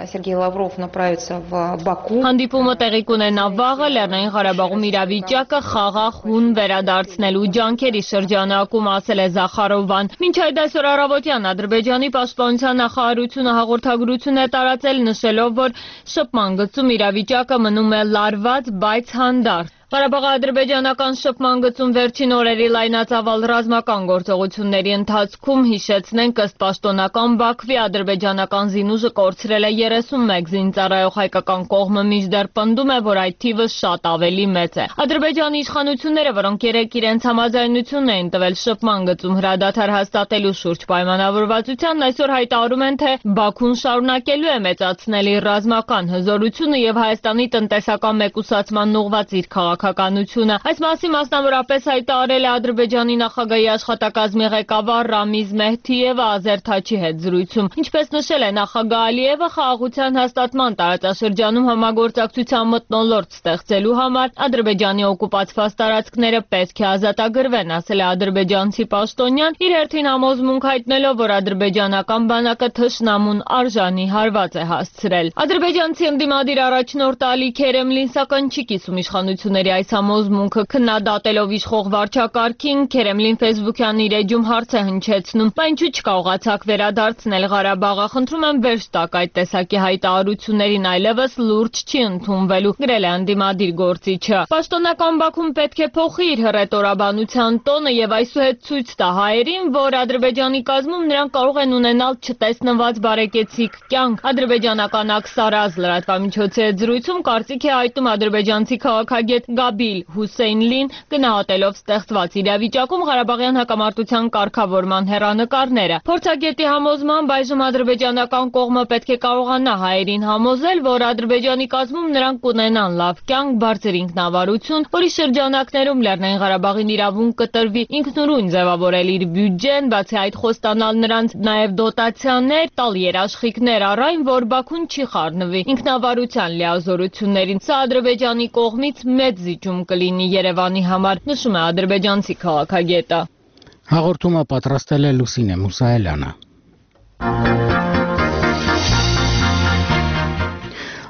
Հանդիպումը տեղի կունենա վաղը, Լեռնային Ղարաբաղում իրավիճակը խաղաղ հուն վերադարձնելու ջանքերի շրջանակում, ասել է Զախարովան։ Մինչ այդ այսօր առավոտյան Ադրբեջանի պաշտպանության նախարարությունը հաղորդագրություն է տարածել, նշելով, որ շփման գծում իրավիճակը մնում է լարված, բայց հանդարտ։ Ղարաբաղի ադրբեջանական շփման գծում վերջին օրերի լայնածավալ ռազմական գործողությունների ընթացքում, հիշեցնենք, ըստ պաշտոնական Բաքվի, ադրբեջանական զինուժը կորցրել է երեսունմեկ զինծառայող, հայկական կողմը մինչդեռ պնդում է, որ այդ թիվը շատ ավելի մեծ է։ Ադրբեջանի իշխանությունները, որոնք երեկ իրենց համաձայնությունն էին տվել շփման գծում հրադադար հաստատելու շուրջ պայմանավորվածությանն, այսօր հայտարարում են, թե Բաքուն շարունակելու է մեծացնել իր ռազմական հզորությունը եւ Հայաստանի տնտեսական մեկուսացման ուղղված իր քաղաքականությունը։ Այս մասին մասնավորապես հայտարարել է Ադրբեջանի նախագահի աշխատակազմի ղեկավար Ռամիզ Մեհդիևը Ազերթաչի հետ զրույցում։ Ինչպես նշել է նախագահ Ալիևը, խաղաղության հաստատման տարածաշրջանում համագործակցության մթնոլորտ ստեղծելու համար Ադրբեջանի օկուպացված տարածքները պետք է ազատագրվեն, ասել է ադրբեջանցի պաշտոնյան, իր հերթին համոզմունք հայտնելով, որ ադրբեջանական բանակը թշնամուն արժանի հարված է հասցրել։ Ադրբեջանցի ընդդիմադիր առաջնորդ Ալի Քերեմլին սակայն չի կիսում իշխանությունների այս համոզմունքը, քննադատելով իշխող վարչակարգին, Քերեմլին Facebook-յան իր էջում հարց է հնչեցնում. «Բա ինչու չկարողացաք վերադարձնել Ղարաբաղը, խնդրում եմ վերջ տաք այդ տեսակի հայտարարություններին, այլևս լուրջ չի ընդունվելու», գրել է ընդդիմադիր գործիչը։ Պաշտոնական Բաքուն պետք է փոխի իր հռետորաբանության տոնը եւ այսուհետ ցույց տա հայերին, որ Ադրբեջանի կազմում նրանք կարող են ունենալ չտեսնված բարեկեցիկ կյանք։ Ադրբեջանական Աքսարազ լրատվամիջոցի հետ զրույցում կարծիք է հայտնում ադրբեջանցի քաղաքագետ Գաբիլ Հուսեյնլին, գնահատելով ստեղծված իրավիճակում Ղարաբաղյան հակամարտության կարգավորման հեռանկարները։ Փորձագետի համոզմամբ այժմ ադրբեջանական կողմը պետք է կարողանա հայերին համոզել, որ Ադրբեջանի կազմում նրանք կունենան լավ կյանք, բարձր ինքնավարություն, որի շրջանակներում Լեռնային Ղարաբաղին իրավունք կտրվի ինքնուրույն ձևավորել իր բյուջեն, բացի այդ խոստանալ նրանց նաև դոտացիաներ, տալ երաշխիքներ առ այն, որ Բաքուն չի խառնվի ինքնավարության լիազորություններին։ Սա Ադրբեջանի կողմից մեծ զիջում կլինի Երևանի համար, նշում է ադրբեջանցի քաղաքագետը։ Հաղորդումը պատրաստել է Լուսինե Մուսայելյանը։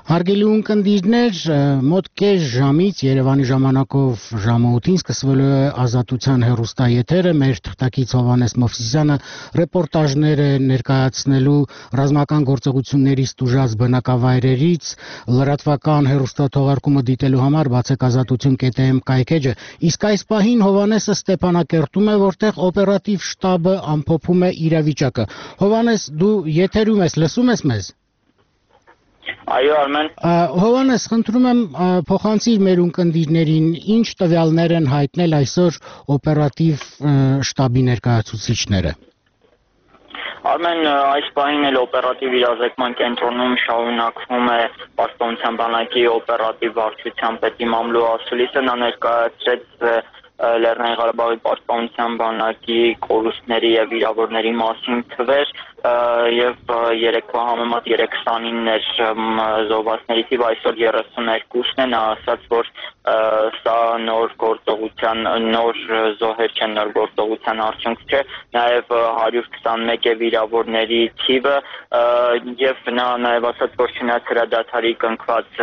Հարգելի ունկնդիրներ, մոտ կես ժամից Երևանի ժամանակով ժամը ութին սկսվելու է Ազատության հեռուստաեթերը, մեր թղթակից Հովհաննես Մովսիսյանը ռեպորտաժներ է ներկայացնելու ռազմական գործողություններից տուժած բնակավայրերից, լրատվական հեռուստաթողարկումը դիտելու համար բացեք ազատություն կետ էմ կայքեջը, իսկ այս պահին Հովհաննեսը Ստեփանակերտում է, որտեղ օպերատիվ շտաբը ամփոփում է իրավիճակը։ Հովհաննես, դու եթերում ես, լսում ես մեզ։ Այո, Արմեն։ Հովհաննես, խնդրում եմ փոխանցիր մեր ունկնդիրներին, ինչ տվյալներ են հայտնել այսօր օպերատիվ շտաբի ներկայացուցիչները։ Արմեն, այս պահին էլ օպերատիվ իրազեկման կենտրոնում շարունակվում է Պաշտպանության բանակի օպերատիվ վարչության պետի Մամլու Ասուլիսը, նա ներկայացրեց Լեռնային Ղարաբաղի Պաշտպանության բանակի կորուստների եւ վիրավորների մասին թվեր եւ երեկվա համեմատ երեք քսանիններ զոհվածների թիվը այսօր երեսուններկուսն է, նա ասաց, որ սա նոր գործողության նոր զոհեր չեն, նոր գործողության արդյունք չէ, նաեւ հարյուր քսանմեկ է վիրավորների թիվը եւ նա նաեւ ասաց, որ չնայած հրադադարի կնքված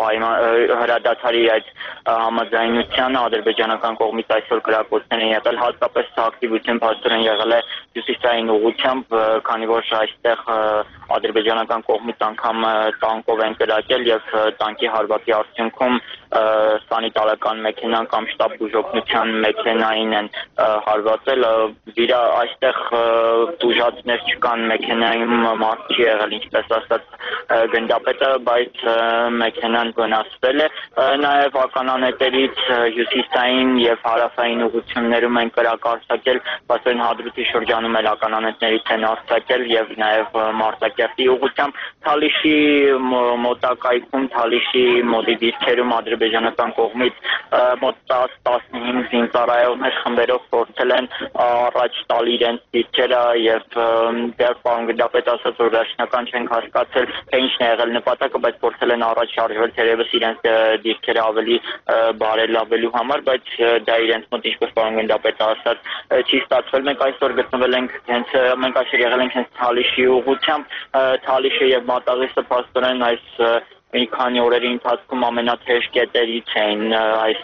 հրադադարի այդ համաձայնությանը ադրբեջանական կողմից այսօր կրակոցներ են եղել, հատկապես սա ակտիվություն բարձր են եղել է հյուսիսային ուղղությամբ, քանի որ այստեղ ադրբեջանական կողմից անգամ տանկով են կրակել եւ տանկի հարվածի արդյունքում սանիտարական մեքենան կամ շտաբ բուժօգնության մեքենային են հարվածել, վիրա այստեղ տուժածներ չկան, մեքենայում մարդ չի եղել, ինչպես ասաց գնդապետը, բայց մեքենան վնասվել է, նաեւ ականանետերից հյուսիսային եւ հարավային ուղղություններում են կրակ արձակել, բացեն Հադրութի շրջանում էլ ականանետներից են արձակել եւ նաեւ Մարտակերտի ուղղությամբ Թալիշի մոտակայքում, Թալիշի մոտի դիրքերում ադրբեջանական կողմից մոտ տասը տասնհինգ զինծառայողներ խմբերով փորձել են առաջ տալ իրենց դիրքերը եւ դեռ պարոն գնդապետը ասաց, որ վերջնական չենք հասկացել, թե ինչն է եղել նպատակը, բայց փորձել են առաջ շարժվել թերևս իրենց դիրքերը ավելի բարելավելու համար, բայց դա իրենց մոտ, ինչպես պարոն գնդապետը ասաց, չի ստացվել։ Մենք այսօր գտնվել ենք հենց մենք այսօր եղել ենք հենց Թալիշի ուղղությամբ, Թալիշը եւ Մատաղիսը փաստորեն այս մի քանի օրերի ընթացքում ամենաթեժ կետերից էին այս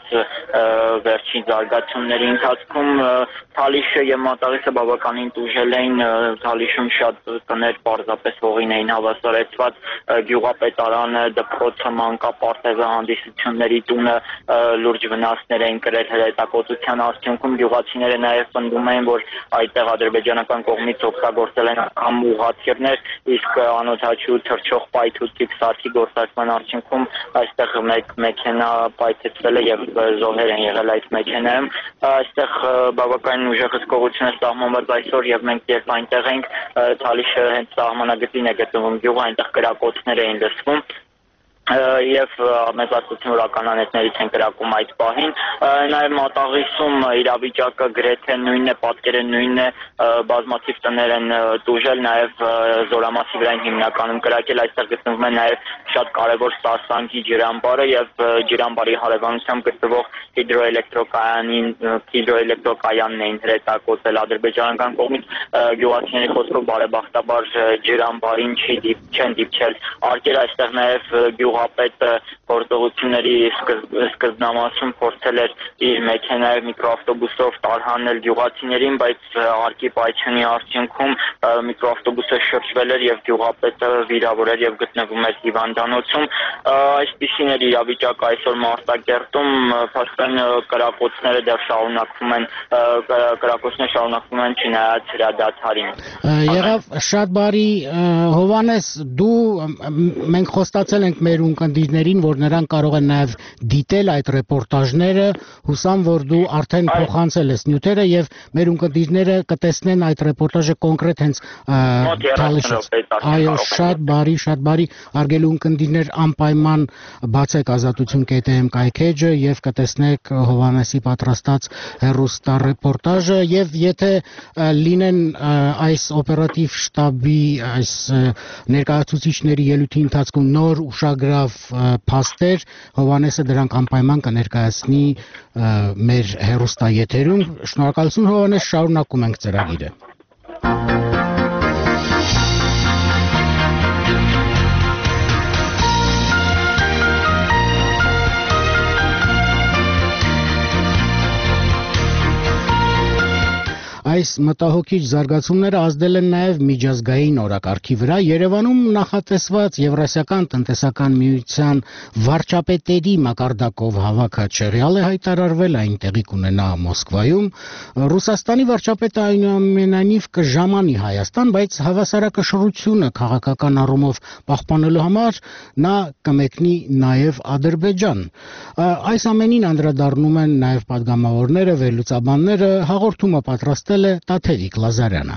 վերջին զարգացումների ընթացքում Թալիշը եւ Մատաղիսը բավականին տուժել էին, Թալիշում շատ տներ պարզապես հողին էին հավասարեցված, գյուղապետարանը, դպրոցը, մանկապարտեզը, հանդիսությունների տունը լուրջ վնասներ էին կրել հրետակոծության արդյունքում, գյուղացիները նաեւ պնդում էին, որ այդտեղ ադրբեջանական կողմից օգտագործել են ամ ուղղաթիռներ, իսկ անօդաչու թռչող պայթուցիկ սարքի գործարկման արդյունքում այստեղ մեկ մեքենա պայթեցվել է եւ զոհեր են եղել այդ մեքենայում, այստեղ բավականին ուժեղ հսկողություն է սահմանված այսօր եւ մենք երբ այնտեղ ենք, Թալիշը հենց սահմանագծին է գտնվում գյուղը, այնտեղ կրակոցներ էին լսվում եւ մեծ ասացին, որ ականանետներից են կրակում այդ պահին, նաեւ Մատաղիսում իրավիճակը գրեթե նույնն է, պատկերը նույնն է, բազմաթիվ տներ են տուժել, նաեւ զորամասի վրա են հիմնականում կրակել, այստեղ գտնվում է նաեւ շատ կարեւոր Սարսանգի ջրամբարը եւ ջրամբարի հարևանությամբ գտնվող հիդրոէլեկտրոկայանին հիդրոէլեկտրոկայանն էին հրետակոծել ադրբեջանական կողմից, գյուղացիների խոսքով բարեբախտաբար ջրամբարին չի դիպ չեն դիպչել արկեր, այստեղ նաեւ գյուղապետը գործողությունների սկզբնամասում փորձել էր իր մեքենայով միկրոավտոբուսով տարհանել գյուղացիներին, բայց արկի պայթյունի արդյունքում միկրոավտոբուսը շրջվել էր եւ գյուղապետը վիրավոր էր եւ գտնվում էր հիվանդանոցում, այսպիսին էր իրավիճակը այսօր Մարտակերտում, փաստորեն կրակոցները դեռ շարունակվում են, կրակոցները շարունակվում են չնայած հրադադարին։ Եղավ շատ բարի, Հովհաննես, դու մենք խոստացել ենք մեր ունկնդիրներին, որ նրանք կարող են նաև դիտել այդ ռեպորտաժները, հուսամ, որ դու արդեն փոխանցել ես նյութերը եւ մեր ունկնդիրները կտեսնեն այդ ռեպորտաժը կոնկրետ հենց Թալիշից։ Այո, շատ բարի, շատ բարի, արգելի ունկնդիրներ, անպայման բացեք ազատություն կետ էմ կայքեջը եւ կտեսնեք Հովհաննեսի պատրաստած հեռուստա ռեպորտաժը եւ եթե լինեն այս օպերատիվ շտաբի այս ներկայացուցիչների ելույթի ընթացքում նոր ուշագրավ փաստեր, Հովհաննեսը դրանք անպայման կներկայացնի մեր հեռուստաեթերում։ Շնորհակալություն Հովհաննես, շարունակում ենք ծրագիրը։ Այս մտահոգիչ զարգացումները ազդել են նաև միջազգային օրակարգի վրա։ Երևանում նախատեսված Եվրասիական տնտեսական միության վարչապետերի մակարդակով հավաքը չեղյալ է հայտարարվել, այն տեղի կունենա Մոսկվայում։ Ռուսաստանի վարչապետը այնուամենայնիվ կժամանի Հայաստան, բայց հավասարակշռությունը քաղաքական առումով պահպանելու համար նա կմեկնի նաև Ադրբեջան։ Այս ամենին անդրադառնում են նաև պատգամավորները, վերլուծաբանները։ Հաղորդումը պատրաստել է Տաթևիկ Լազարյանը։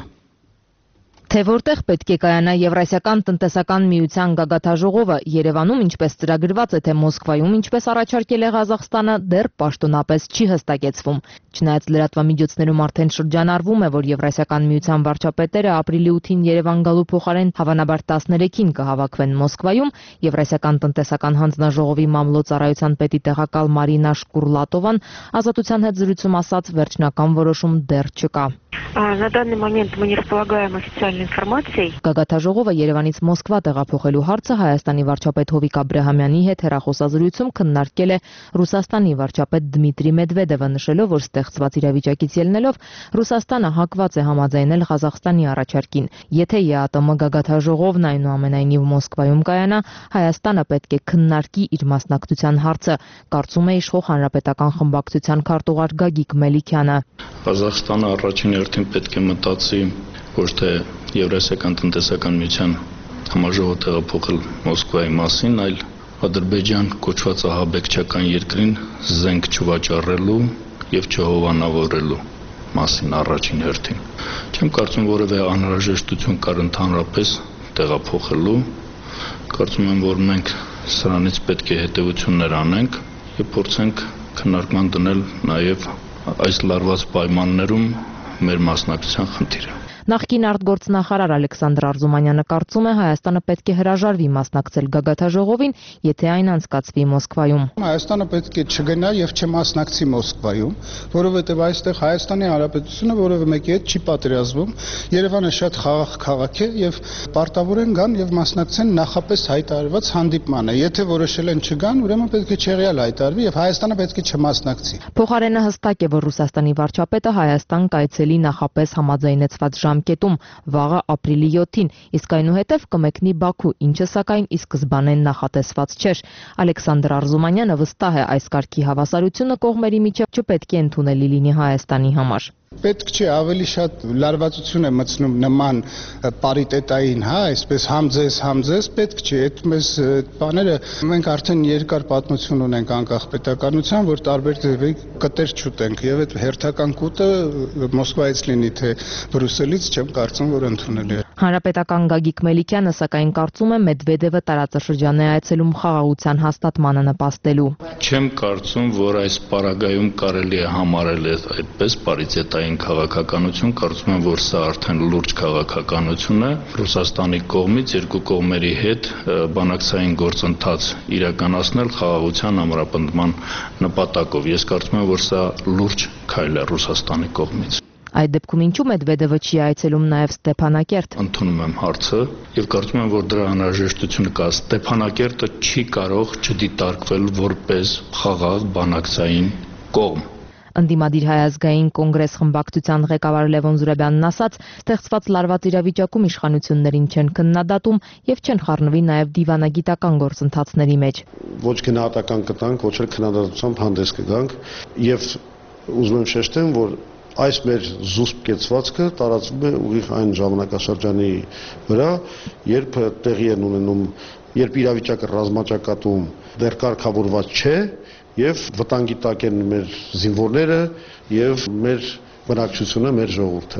Թե որտեղ պետք է կայանա Եվրասիական տնտեսական միության գագաթաժողովը, Երևանում ինչպես ծրագրված է, թե Մոսկվայում ինչպես առաջարկել է Ղազախստանը, դեռ պաշտոնապես չի հստակեցվում։ Չնայած լրատվամիջոցներում արդեն շրջանառվում է, որ Եվրասիական միության վարչապետերը ապրիլի ութին Երևան գալու փոխարեն հավանաբար տասներեքին կհավաքվեն Մոսկվայում, Եվրասիական տնտեսական հանձնաժողովի մամլոյ-ծառայության պետի տեղակալ Մարինա Շկուրլատովան ազատության հետ զրույցում ասաց, վերջնական որոշում դեռ չկա։ На данный момент мы не располагаем официальной информацией. Գագաթաժողովը Երևանից Մոսկվա տեղափոխելու հարցը Հայաստանի վարչապետ Հովիկ Աբրահամյանի հետ հեռախոսազրույցում քննարկել է Ռուսաստանի վարչապետ Դմիտրի Մեդվեդևը, նշելով, որ ստեղծված իրավիճակից ելնելով Ռուսաստանը հակված է համաձայնել Ղազախստանի առաջարկին։ Եթե ԵԱՏՄ գագաթաժողովն այնուամենայնիվ Մոսկվայում կայանա, Հայաստանը պետք է քննարկի իր մասնակցության հարցը, կարծում է իշխող հանրապետական խմբակցության քարտուղար Գագիկ Մելիքյանը։ Ղազախստանը առաջին հերթին պետք է մտածի ոչ թե Եվրասիական տնտեսական միության համաժողով տեղափոխել Մոսկվայի մասին, այլ Ադրբեջան կոչված ահաբեկչական երկրին զենք չվաճառելու եւ չհովանավորելու մասին առաջին հերթին։ Չեմ կարծում որևէ անհրաժեշտություն կար ընդհանրապես տեղափոխելու։ Կարծում եմ, որ մենք սրանից պետք է հետեւություններ անենք եւ փորձենք քննարկման դնել նաեւ այս լարված պայմաններում մեր մասնակցության խնդիրը։ Նախկին արտգործնախարար Ալեքսանդր Արզումանյանը կարծում է Հայաստանը պետք է հրաժարվի մասնակցել գագաթաժողովին, եթե այն անցկացվի Մոսկվայում։ Հայաստանը պետք է չգնա եւ չմասնակցի Մոսկվայում, որովհետեւ այստեղ Հայաստանի Հանրապետությունը որևէ մեկի հետ չի պատերազմում։ Երևանը շատ խաղաղ քաղաք է եւ պարտավոր են գան եւ մասնակցեն նախապես հայտարարված հանդիպմանը։ Եթե որոշել են չգան, ուրեմն պետք է չեղյալ հայտարարվի եւ Հայաստանը պետք է չմասնակցի։ Փոխարենը հստակ է, որ Ռուսաստանի վարչապետը Հայաստան կայցելի նախապես համաձայնեցված ժամկետում վաղը ապրիլի յոթին, իսկ այնուհետև կմեկնի Բաքու, ինչը սակայն ի սկզբանե նախատեսված չէր։ Ալեքսանդր Արզումանյանը վստահ է, այս կարգի հավասարությունը կողմերի միջև չպետք է ընդունելի լինի Հայաստանի համար։ Պետք չէ ավելի շատ լարվածություն է մտցնում նման պարիտետային, հա, այսպես համ ձեզ, համ ձեզ, պետք չէ, այդ մեզ բաները մենք արդեն երկար պատմություն ունենք անկախ պետականության, որ տարբեր ձևի կտեր չուտենք եւ այդ հերթական կուտը Մոսկվայից լինի թե Բրյուսելից, չեմ կարծում, որ ընդունելի է։ Հանրապետական Գագիկ Մելիքյանը սակայն կարծում է Մեդվեդևը տարածաշրջան է այցելում խաղաղության հաստատմանը նպաստելու։ Չեմ կարծում, որ այս պարագայում կարելի է համարել այդպես պարիտետային քաղաքականություն, կարծում եմ, որ սա արդեն լուրջ քաղաքականություն է Ռուսաստանի կողմից երկու կողմերի հետ բանակցային գործընթաց իրականացնել խաղաղության ամրապնդման նպատակով։ Ես կարծում եմ, որ սա լուրջ քայլ է Ռուսաստանի կողմից։ Այդ դեպքում ինչու Մեդվեդևը չի այցելում նաև Ստեփանակերտ։ Ընդունում եմ հարցը եւ կարծում եմ, որ դրա անհրաժեշտությունը կա։ Ստեփանակերտը չի կարող չդիտարկվել որպես խաղաղ բանակցային կողմ։ Ընդդիմադիր հայազգային կոնգրես խմբակցության ղեկավար Լևոն Զուրաբյանն ասաց, ստեղծված լարված իրավիճակում իշխանություններին չեն քննադատում եւ չեն խառնվի նաեւ դիվանագիտական գործընթացների մեջ։ Ոչ գնահատական կտանք, ոչ էլ քննադատությամբ հանդես կգանք եւ ուզում եմ շեշտեմ, որ այս մեր զուսպ կեցվածքը տարածվում է ուղիղ այն ժամանակաշրջանի վրա, երբ տեղի են ունենում, երբ իրավիճակը ռազմաճակատում դեռ կարգավորված չէ եւ վտանգի տակ են մեր զինվորները եւ մեր բնակչությունը, մեր ժողովուրդը։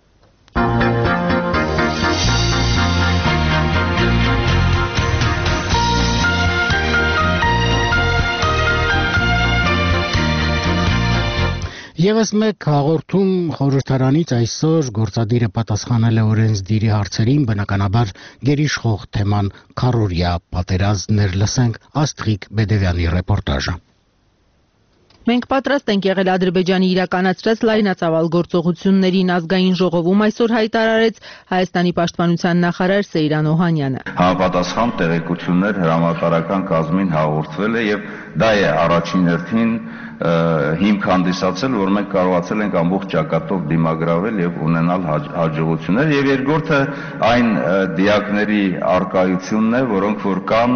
Եվս մեկ հաղորդում խորհրդարանից այսօր գործադիրը պատասխանել է օրենսդիրի հարցերին, բնականաբար գերիշխող թեման քառօրյա պատերազմներ, լսենք Աստղիկ Բեդևյանի ռեպորտաժը։ Մենք պատրաստ ենք եղել Ադրբեջանի իրականացրած լայնածավալ գործողություններին, ազգային ժողովում այսօր հայտարարեց Հայաստանի պաշտպանության նախարար Սեյրան Օհանյանը։ Համապատասխան տեղեկություններ հրամանատարական կազմին հաղորդվել է եւ դա է առաջին հերթին հիմք հանդիսացել, որ մենք կարողացել ենք ամբողջ ճակատով դիմագրավել եւ ունենալ հաջողություններ, եւ երկրորդը այն դիակների արկայությունն է, որոնք որ կան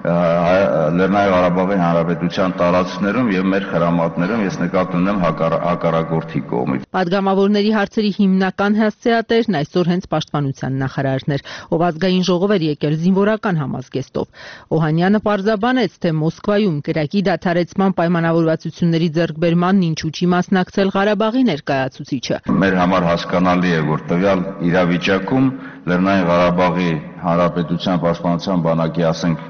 Լեռնային Ղարաբաղի Հանրապետության տարածքներում եւ մեր խրամատներում, ես նկատի ունեմ հակառակորդի կողմից։ Պատգամավորների հարցերի հիմնական հասցեատերն այսօր հենց պաշտպանության նախարարն էր, ով ազգային ժողով էր եկել զինվորական համազգեստով։ Օհանյանը պարզաբանեց, թե Մոսկվայում կրակի դադարեցման պայմանավորվածությունների ձեռքբերմանն ինչու չի մասնակցել Ղարաբաղի ներկայացուցիչը։ Մեր համար հասկանալի է, որ տվյալ իրավիճակում Լեռնային Ղարաբաղի Հանրապետության պաշտպանության բանակի, ասենք,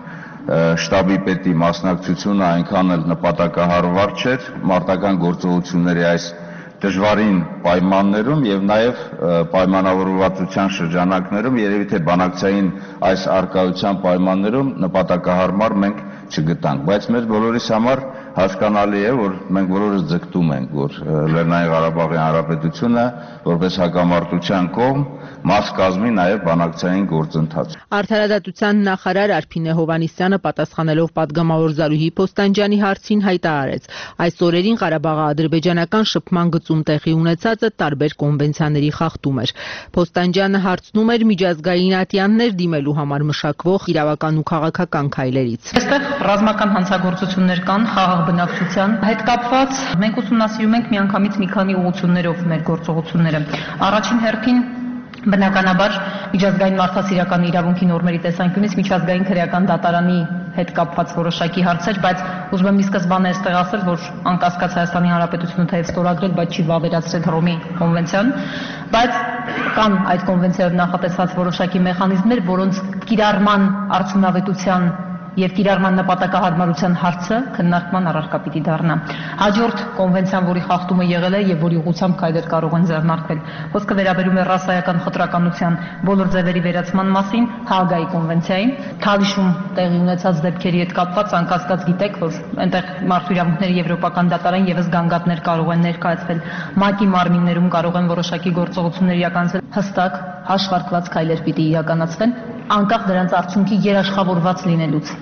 շտաբի պետի մասնակցությունը այնքան էլ նպատակահարմար չէր մարտական գործողությունների այս դժվարին պայմաններում եւ նաեւ պայմանավորվածության շրջանակներում երևի թե բանակցային այս արկայության պայմաններում նպատակահարմար մենք չգտանք, բայց մեր բոլորիս համար հասկանալի է, որ մենք բոլորս ձգտում ենք, որ Լեռնային Ղարաբաղի Հանրապետությունը որպես հակամարտության կողմ մաս կազմի նաև բանակցային գործընթաց։ Արդարադատության նախարար Արփինե Հովհաննիսյանը պատասխանելով պատգամավոր Զարուհի Փոստանջյանի հարցին հայտարարեց. այս օրերին Ղարաբաղի ադրբեջանական շփման գծում տեղի ունեցածը տարբեր կոնվենցիաների խախտում էր։ Փոստանջյանը հարցնում էր միջազգային ատյաններ դիմելու համար մշակվող իրավական ու քաղաքական քայլերից։ Այստեղ ռազմական հանցագործություններ կան խաղաղ բնակչության հետ կապված, մենք ուսումնասիրում ենք միանգամից մի քանի ուղղություններով մեր գործողությունները։ Առաջին հերթին բնականաբար միջազգային մարդասիրական իրավունքի նորմերի տեսանկյունից միջազգային քրեական դատարանի հետ կապված որոշակի հարցեր, բայց ուզում եմ ի սկզբանե այստեղ ասել, որ անկասկած Հայաստանի Հանրապետությունը թեև ստորագրել, բայց չի վավերացրել Հռոմի կոնվենցիան, բայց կան այդ կոնվենցիայով նախատեսված որոշակի մեխանիզմներ, որոնց կիրառման արդյունավետության եւ կիրառման նպատակահարմարության հարցը քննարկման առարկա պիտի դառնա։ Հաջորդ կոնվենցիան, որի խախտումը եղել է եւ որի ուղղությամբ քայլեր կարող են ձեռնարկվել, խոսքը վերաբերում է ռասայական խտրականության բոլոր ձևերի վերացման մասին, Հաագայի կոնվենցիային։ Թալիշում տեղի ունեցած դեպքերի հետ կապված անկասկած գիտեք, որ այնտեղ մարդու իրավունքների եվրոպական դատարան եւս գանգատներ կարող են ներկայացվել, ՄԱԿ-ի մարմիններում կարող են որոշակի գործողություններ իրականացվել, հստակ հաշվարկված քայլեր պիտի իրականացվեն, անկախ դրանց արդյունքի երաշխավորված լինելուց։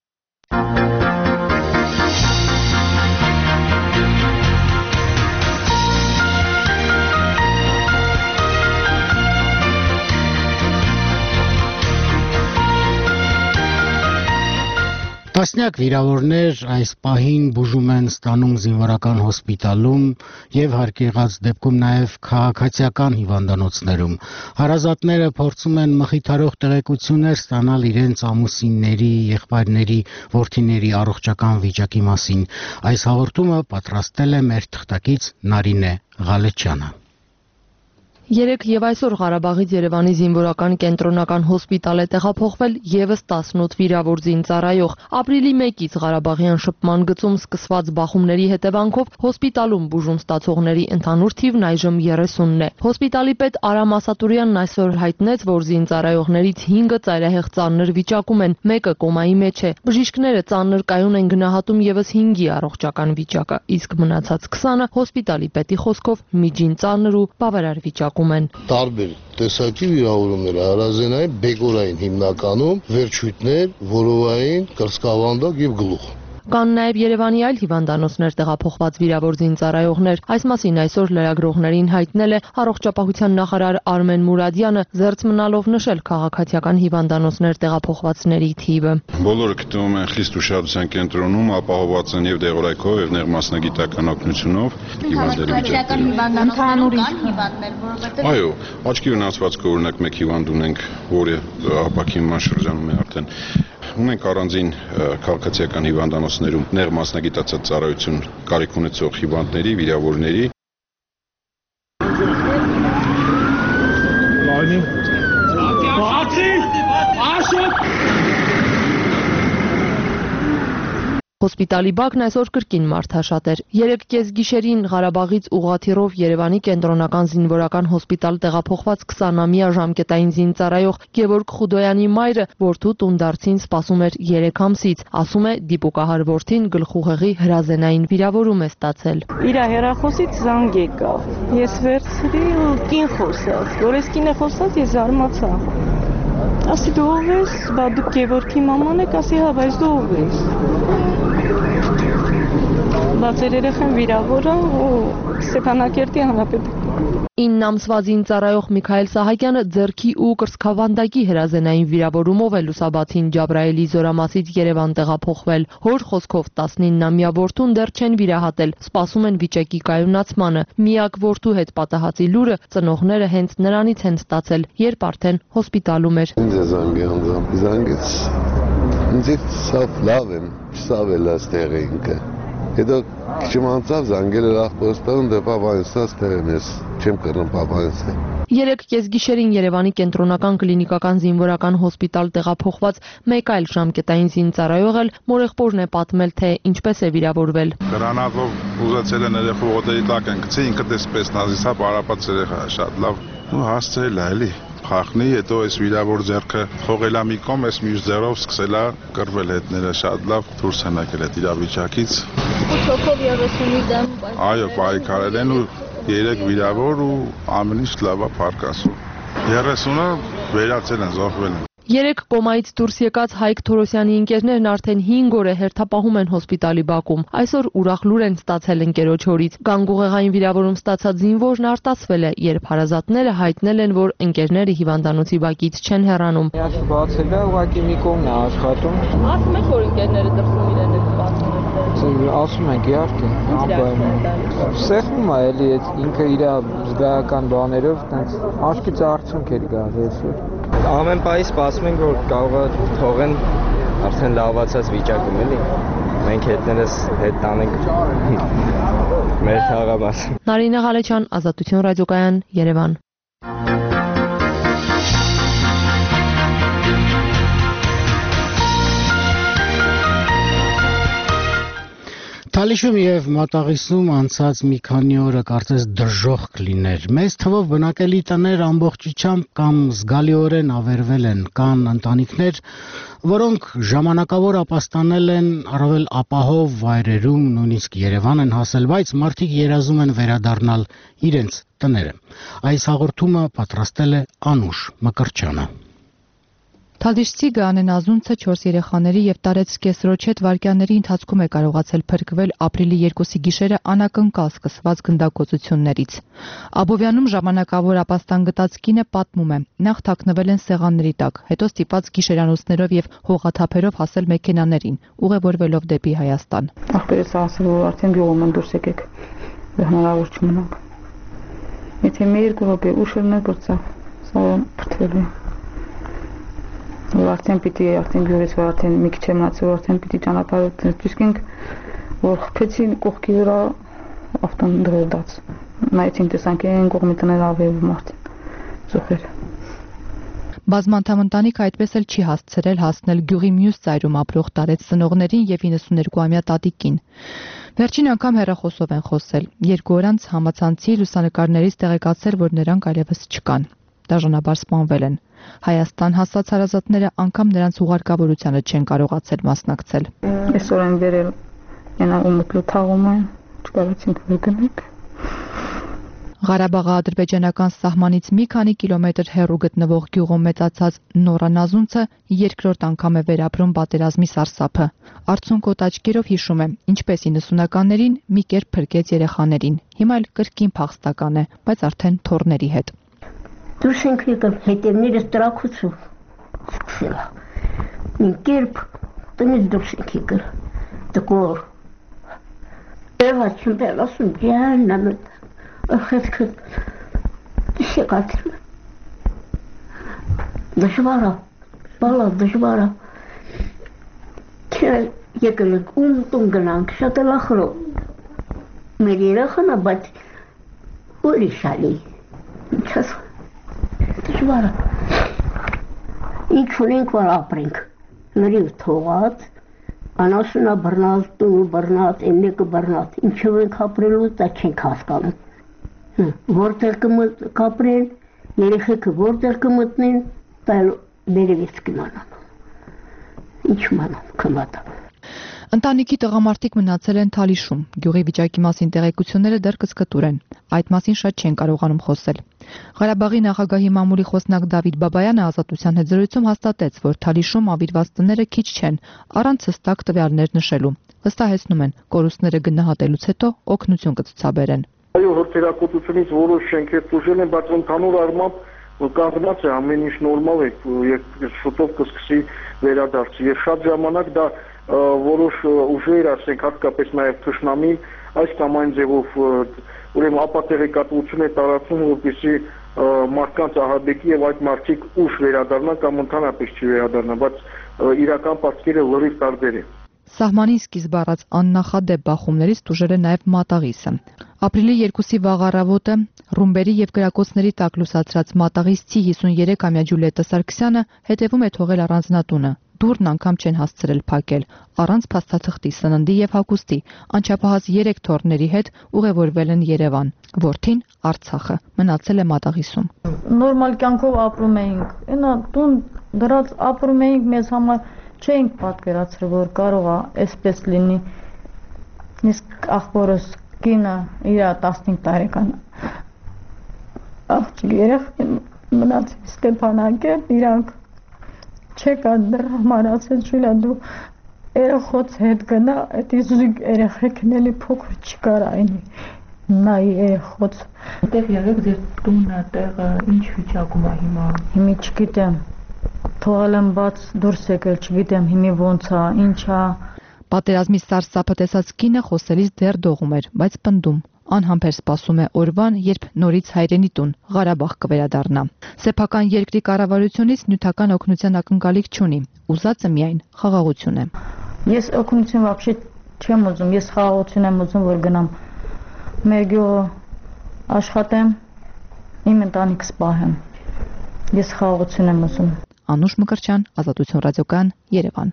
Տասնյակ վիրավորներ այս պահին բուժում են ստանում զինվորական հոսպիտալում եւ հարկ եղած դեպքում նաեւ քաղաքացիական հիվանդանոցներում։ Հարազատները փորձում են մխիթարող տեղեկություններ ստանալ իրենց ամուսինների, եղբայրների, որդիների առողջական վիճակի մասին։ Այս հաղորդումը պատրաստել է մեր թղթակից Նարինե Ղալեչյանը։ Երեկ եւ այսօր Ղարաբաղից Երևանի զինվորական կենտրոնական հոսպիտալ է տեղափոխվել եւս տասնութ վիրավոր զինծառայող։ Ապրիլի մեկից Ղարաբաղյան շփման գծում սկսված բախումների հետևանքով հոսպիտալում բուժում ստացողների ընդհանուր թիվն այժմ երեսունն է։ Հոսպիտալի պետ Արամ Ասատուրյանն այսօր հայտնեց, որ զինծառայողներից հինգը ծայրահեղ ծանր վիճակում են, մեկը կոմայի մեջ է։ Բժիշկները ծանր կայուն են գնահատում եւս հինգի առողջական վիճակը, իսկ մնացած քսանը հոսպիտալի պետի խոսքով միջին ծանր ու բավարար վիճակ Տարբեր տեսակի վիրավորումներ, հարազենային, բեկորային հիմնականում, վերջույթներ, որովային, կրծքավանդակ եւ գլուխ։ Կան նաև Երևանի այլ հիվանդանոցներ տեղափոխված վիրավոր զինծառայողներ։ Այս մասին այսօր լրագրողներին հայտնել է առողջապահության նախարար Արմեն Մուրադյանը, զերծ մնալով նշել քաղաքացիական հիվանդանոցներ տեղափոխվածների թիվը։ Բոլորը գտնվում են խիստ ուշադրության կենտրոնում, ապահովված են եւ դեղորայքով եւ ներմասնագիտական օգնությունով հիվանդների վիճակներում։ Ընդհանուր հիվանդներ, որովհետեւ Այո, աչքի վնասվածքը օրինակ մեկ հիվանդ ունենք, որը ապակինման շրջանում է արդեն ունենք առանձին քաղաքացիական հիվանդանոցներում նեղ մասնագիտացած ծառայություն կարիք ունեցող հիվանդների, վիրավորների։ Հոսպիտալի բակն այսօր կրկին մարդաշատ էր։ Երեկ կեսգիշերին Ղարաբաղից ուղղաթիռով Երևանի կենտրոնական զինվորական հոսպիտալ տեղափոխված քսանամյա ժամկետային զինծառայող Գևորգ Խուդոյանի մայրը որդու տունդարձին սպասում էր երեք ամսից, ասում է դիպուկահար որդին գլխուղեղի հրազենային վիրավորում է ստացել։ Իր հեռախոսից զանգ եկավ։ Ես վերցրի ու կին խոսաց, որ ես կինը խոսաց, ես զարմացա։ Ասի դու ով ես, բա դու Գևորգի մաման եք, ասի հա, բայց դու ով ես։ Բա հիմա ձեր երեխան վիրավոր է ու Ստեփանակերտի հանրապետություն։ ինը ամսվա զին ծառայող Միքայել Սահակյանը ձեռքի ու կրծքավանդակի հրազենային վիրավորումով է լուսաբացին Ջաբրայելի զորամասից Երևան տեղափոխվել։ Հոր խոսքով տասնիննամյա որդուն դեռ չեն վիրահատել, սպասում են վիճակի կայունացմանը։ Միակ որդու հետ պատահածի լուրը ծնողները հենց նրանից են ստացել, երբ արդեն հոսպիտալում էր։ Ինձ է զանգել, զանգեց։ Ինձ սավ լավ եմ, սավ էլ աստեղ ինքը։ Հետո քիչ անցավ զանգել էր ախպոստան դե պապայինսած տեղն ես, չեմ կրնում պապայինսը։ Երեք կեսգիշերին Երևանի կենտրոնական կլինիկական զինվորական հոսպիտալ տեղափոխված մեկ այլ ժամկետային զինծառայող էլ մորեղբորն է պատմել, թե ինչպես է վիրավորվել։ Գրանատով ուզեցել են երեխու ոտերի տակ են գցի, ինքը դեսպես նազիսա պարապած երեխա է շատ լավ։ Ու հասցրել է էլի։ Խախնի, հետո այս վիրավոր ձեռքը խողելա մի կողմ, այս մյուս ձեռով սկսելա կռվել հետները շատ լավ դուրս են եկել այդ իրավիճակից։ Ու թոքով երեսունի դեմ։ Այո, պայքարել են ու երեք վիրավոր ու ամեն ինչ լավ է փառքասու։ երեսունը վերացել են, զոհվել են։ Երեք կոմայից դուրս եկած Հայկ Թորոսյանի ընկերներն արդեն հինգ օր է հերթապահում են հոսպիտալի բակում։ Այսօր ուրախ լուր են ստացել ընկերոջ հորից։ Գանգուղեղային վիրավորում ստացած զինվորն արտասվել է, երբ հարազատները հայտնել են, որ ընկերները հիվանդանոցի բակից չեն հեռանում։ Միած բացել է, ուղղակի մի կողմն է աշխատում։ Ասում եք, որ ընկերները դրսում իրեն է սպասում։ Ասում ենք, իհարկե, անպայման։ Սեղմում է էլի ինքը իր զգայական բաներով, տենց աչքից արցունք էր գալիս։ Ամեն պահի սպասում ենք, որ կարող է թողեն արդեն լավացած վիճակում էլի։ Մենք հետներս հետ տանենք մեր թաղամասը։ Նարինե Ղալեչյան, Ազատություն ռադիոկայան, Երևան։ Թալիշում եւ Մատաղիսում անցած մի քանի օրը կարծես դժոխք կլիներ։ Մեծ թվով բնակելի տներ ամբողջությամբ կամ զգալիորեն ավերվել են, կան ընտանիքներ, որոնք ժամանակավոր ապաստանել են առավել ապահով վայրերում, նույնիսկ Երևան են հասել, բայց մարդիկ երազում են վերադառնալ իրենց տները։ Այս հաղորդումը պատրաստել է Անուշ Մկրտչյանը։ Թալիշցի Գանեն Ազունցը չորս երեխաների եւ տարեց կեսրոջ հետ վայրկյանների ընթացքում է կարողացել փրկվել ապրիլի երկուսի գիշերը անակնկալ սկսված գնդակոծություններից։ Աբովյանում ժամանակավոր ապաստան գտած կինը պատմում է. նախ թաքնվել են սեղանների տակ, հետո ստիպած գիշերանոցներով եւ հողաթափերով հասել մեքենաներին, ուղևորվելով դեպի Հայաստան։ Ախպերս ասել, որ արդեն գյուղում են դուրս եկեք, հնարավոր չմնանք։ Եթե մի երկու րոպե ուշերն է գործավ, սա փրկվել է։ Որ արդեն պիտի արդեն գյուղից որ արդեն մի քիչ մնաց որ արդեն պիտի ճանապարհը ճիշտ որ խփեցին կողքի վրա ավտոն դրդաց նայեցին տեսանք այն կողմի տները ավերում մարդին զոհեր։ Բազմանդամ ընտանիքը այդպես էլ չի հասցրել հասնել գյուղի մյուս ծայրում ապրող տարեց ծնողներին եւ իննսուներկուամյա տատիկին։ Վերջին անգամ հեռախոսով են խոսել։ Երկու օր անց համացանցի լուսանկարներից տեղեկացել, որ նրանք այլևս չկան։ Դաժանաբար սպանվել են։ Հայաստան հասած հարազատները անգամ նրանց ուղարկավորությանը չեն կարողացել մասնակցել։ Այսօր են վերել ենա ումուտլու թաղում են, չկարեցինք վերգնենք։ Ղարաբաղի ադրբեջանական սահմանից մի քանի կիլոմետր հեռու գտնվող գյուղում մեծացած Նորա Նազունցը երկրորդ անգամ է վերապրում պատերազմի սարսափը։ Արցունքոտ աչքերով հիշում է, ինչպես իննսունականներին մի կերպ փրկեց երեխաներին։ Հիմա էլ կրկին փախստական է, բայց արդեն թոռների հետ։ Դուրս ենք եկել, հետևներս տրաքուցով սկսել է։ Մի կերպ տնից դուրս ենք եկել, տկոր։ Էվա չմպել ասում, ջահաննամը, ըխեցքը շեկատել։ Դժվար է, բալա դժվար է։ Եկել ենք ում տուն գնանք, շատ էլ ախրով։ Մեր երեխան է, բայց ուրիշ ալի։ Ինչ ասում։ Դժվար է։ Ինչ ունենք որ ապրենք։ Լրիվ թողած, անասունա բռնած, տունը բռնած, էմեկը բռնած, ինչով ենք ապրելու, դա չենք հասկանում։ Որտեղ կապրեն, երեխեքը որտեղ կմտնեն, դա վերևից կիմանան։ Ինչ մանան, կմատան։ Ընտանիքի տղամարդիկ մնացել են Թալիշում։ Գյուղի վիճակի մասին տեղեկությունները դեռ կսկտոր են։ Այդ մասին շատ չեն կարողանում խոսել։ Ղարաբաղի նախագահի մամուլի խոսնակ Դավիթ Բաբայանը Ազատության հետ զրույցում հաստատեց, որ Թալիշում ավիրված տները քիչ չեն, առանց հստակ տվյալներ նշելու։ Վստահեցնում են, կորուստները գնահատելուց հետո օգնություն կցուցաբերեն։ Այո, հրթիռակոծությունից որոշ շենքեր տուժել են, բայց ընդհանուր առմամբ կանգնած է, ամեն ինչ նորմալ է, շուտով կսկսի վերադարձ։ Եվ շատ ժամանակ դա որոշ ուժեր, ասենք հատկապես նաև թշնամին, այս կամ այն ձևով ուրեմն ապատեղեկատվություն է տարածում, որպեսզի մարդկանց ահաբեկի եւ այդ մարդիկ ուշ վերադառնան կամ ընդհանրապես չվերադառնան, բայց իրական պատկերը լրիվ տարբեր է։ Սահմանին սկիզբ առած աննախադեպ բախումներից տուժել է նաև Մատաղիսը։ Ապրիլի երկուսի վաղ առավոտը ռումբերի եւ կրակոցների տակ լուսացրած Մատաղիսցի հիսուներեքամյա Ջուլիետտա Սարգսյանը հետևում է թողել առանձնատունը։ Դուրն անգամ չեն հասցրել փակել, առանց փաստաթղթի, սննդի եւ հագուստի, անչափահաս երեք թոռների հետ ուղևորվել են Երևան։ Որդին Արցախը մնացել է Մատաղիսում։ Նորմալ կյանքով ապրում էինք։ Այնա տուն դրած ապրում էինք, մեզ համար չէինք պատկերացրել, որ կարող է այսպես լինի։ Իսկ ախորս կինը իր տասնհինգ տարեկան աղջիկ երեխան մնացել Ստեփանակերտ, իրանք չեկա դեռ մանացել Ջուլիա դու երեխոց հետ գնա, այդ իզուգ երեխեքն էլի փոքր չկար այնի նայի երեխոց։ Այդտեղ եղեք ձեր տունը, տեղը ինչ վիճակում է հիմա։ Հիմի չգիտեմ, թողել եմ բաց դուրս եկել, չգիտեմ հիմի ոնց է, ինչ է։ Պատերազմի սարսափը տեսած կինը խոսելիս դեռ դողում էր, բայց պնդում անհամբեր սպասում է օրվան, երբ նորից հայրենի տուն Ղարաբաղ կվերադառնա։ Սեփական երկրի կառավարությունից նյութական օգնության ակնկալիք չունի, ուզածը միայն խաղաղություն է։ Ես օգնություն вообще չեմ ուզում, ես խաղաղություն եմ ուզում, որ գնամ մեր գյուղը աշխատեմ, իմ ընտանիքս պահեմ։ Ես խաղաղություն եմ ուզում։ Անուշ Մկրտչյան, Ազատություն ռադիոկայան, Երևան։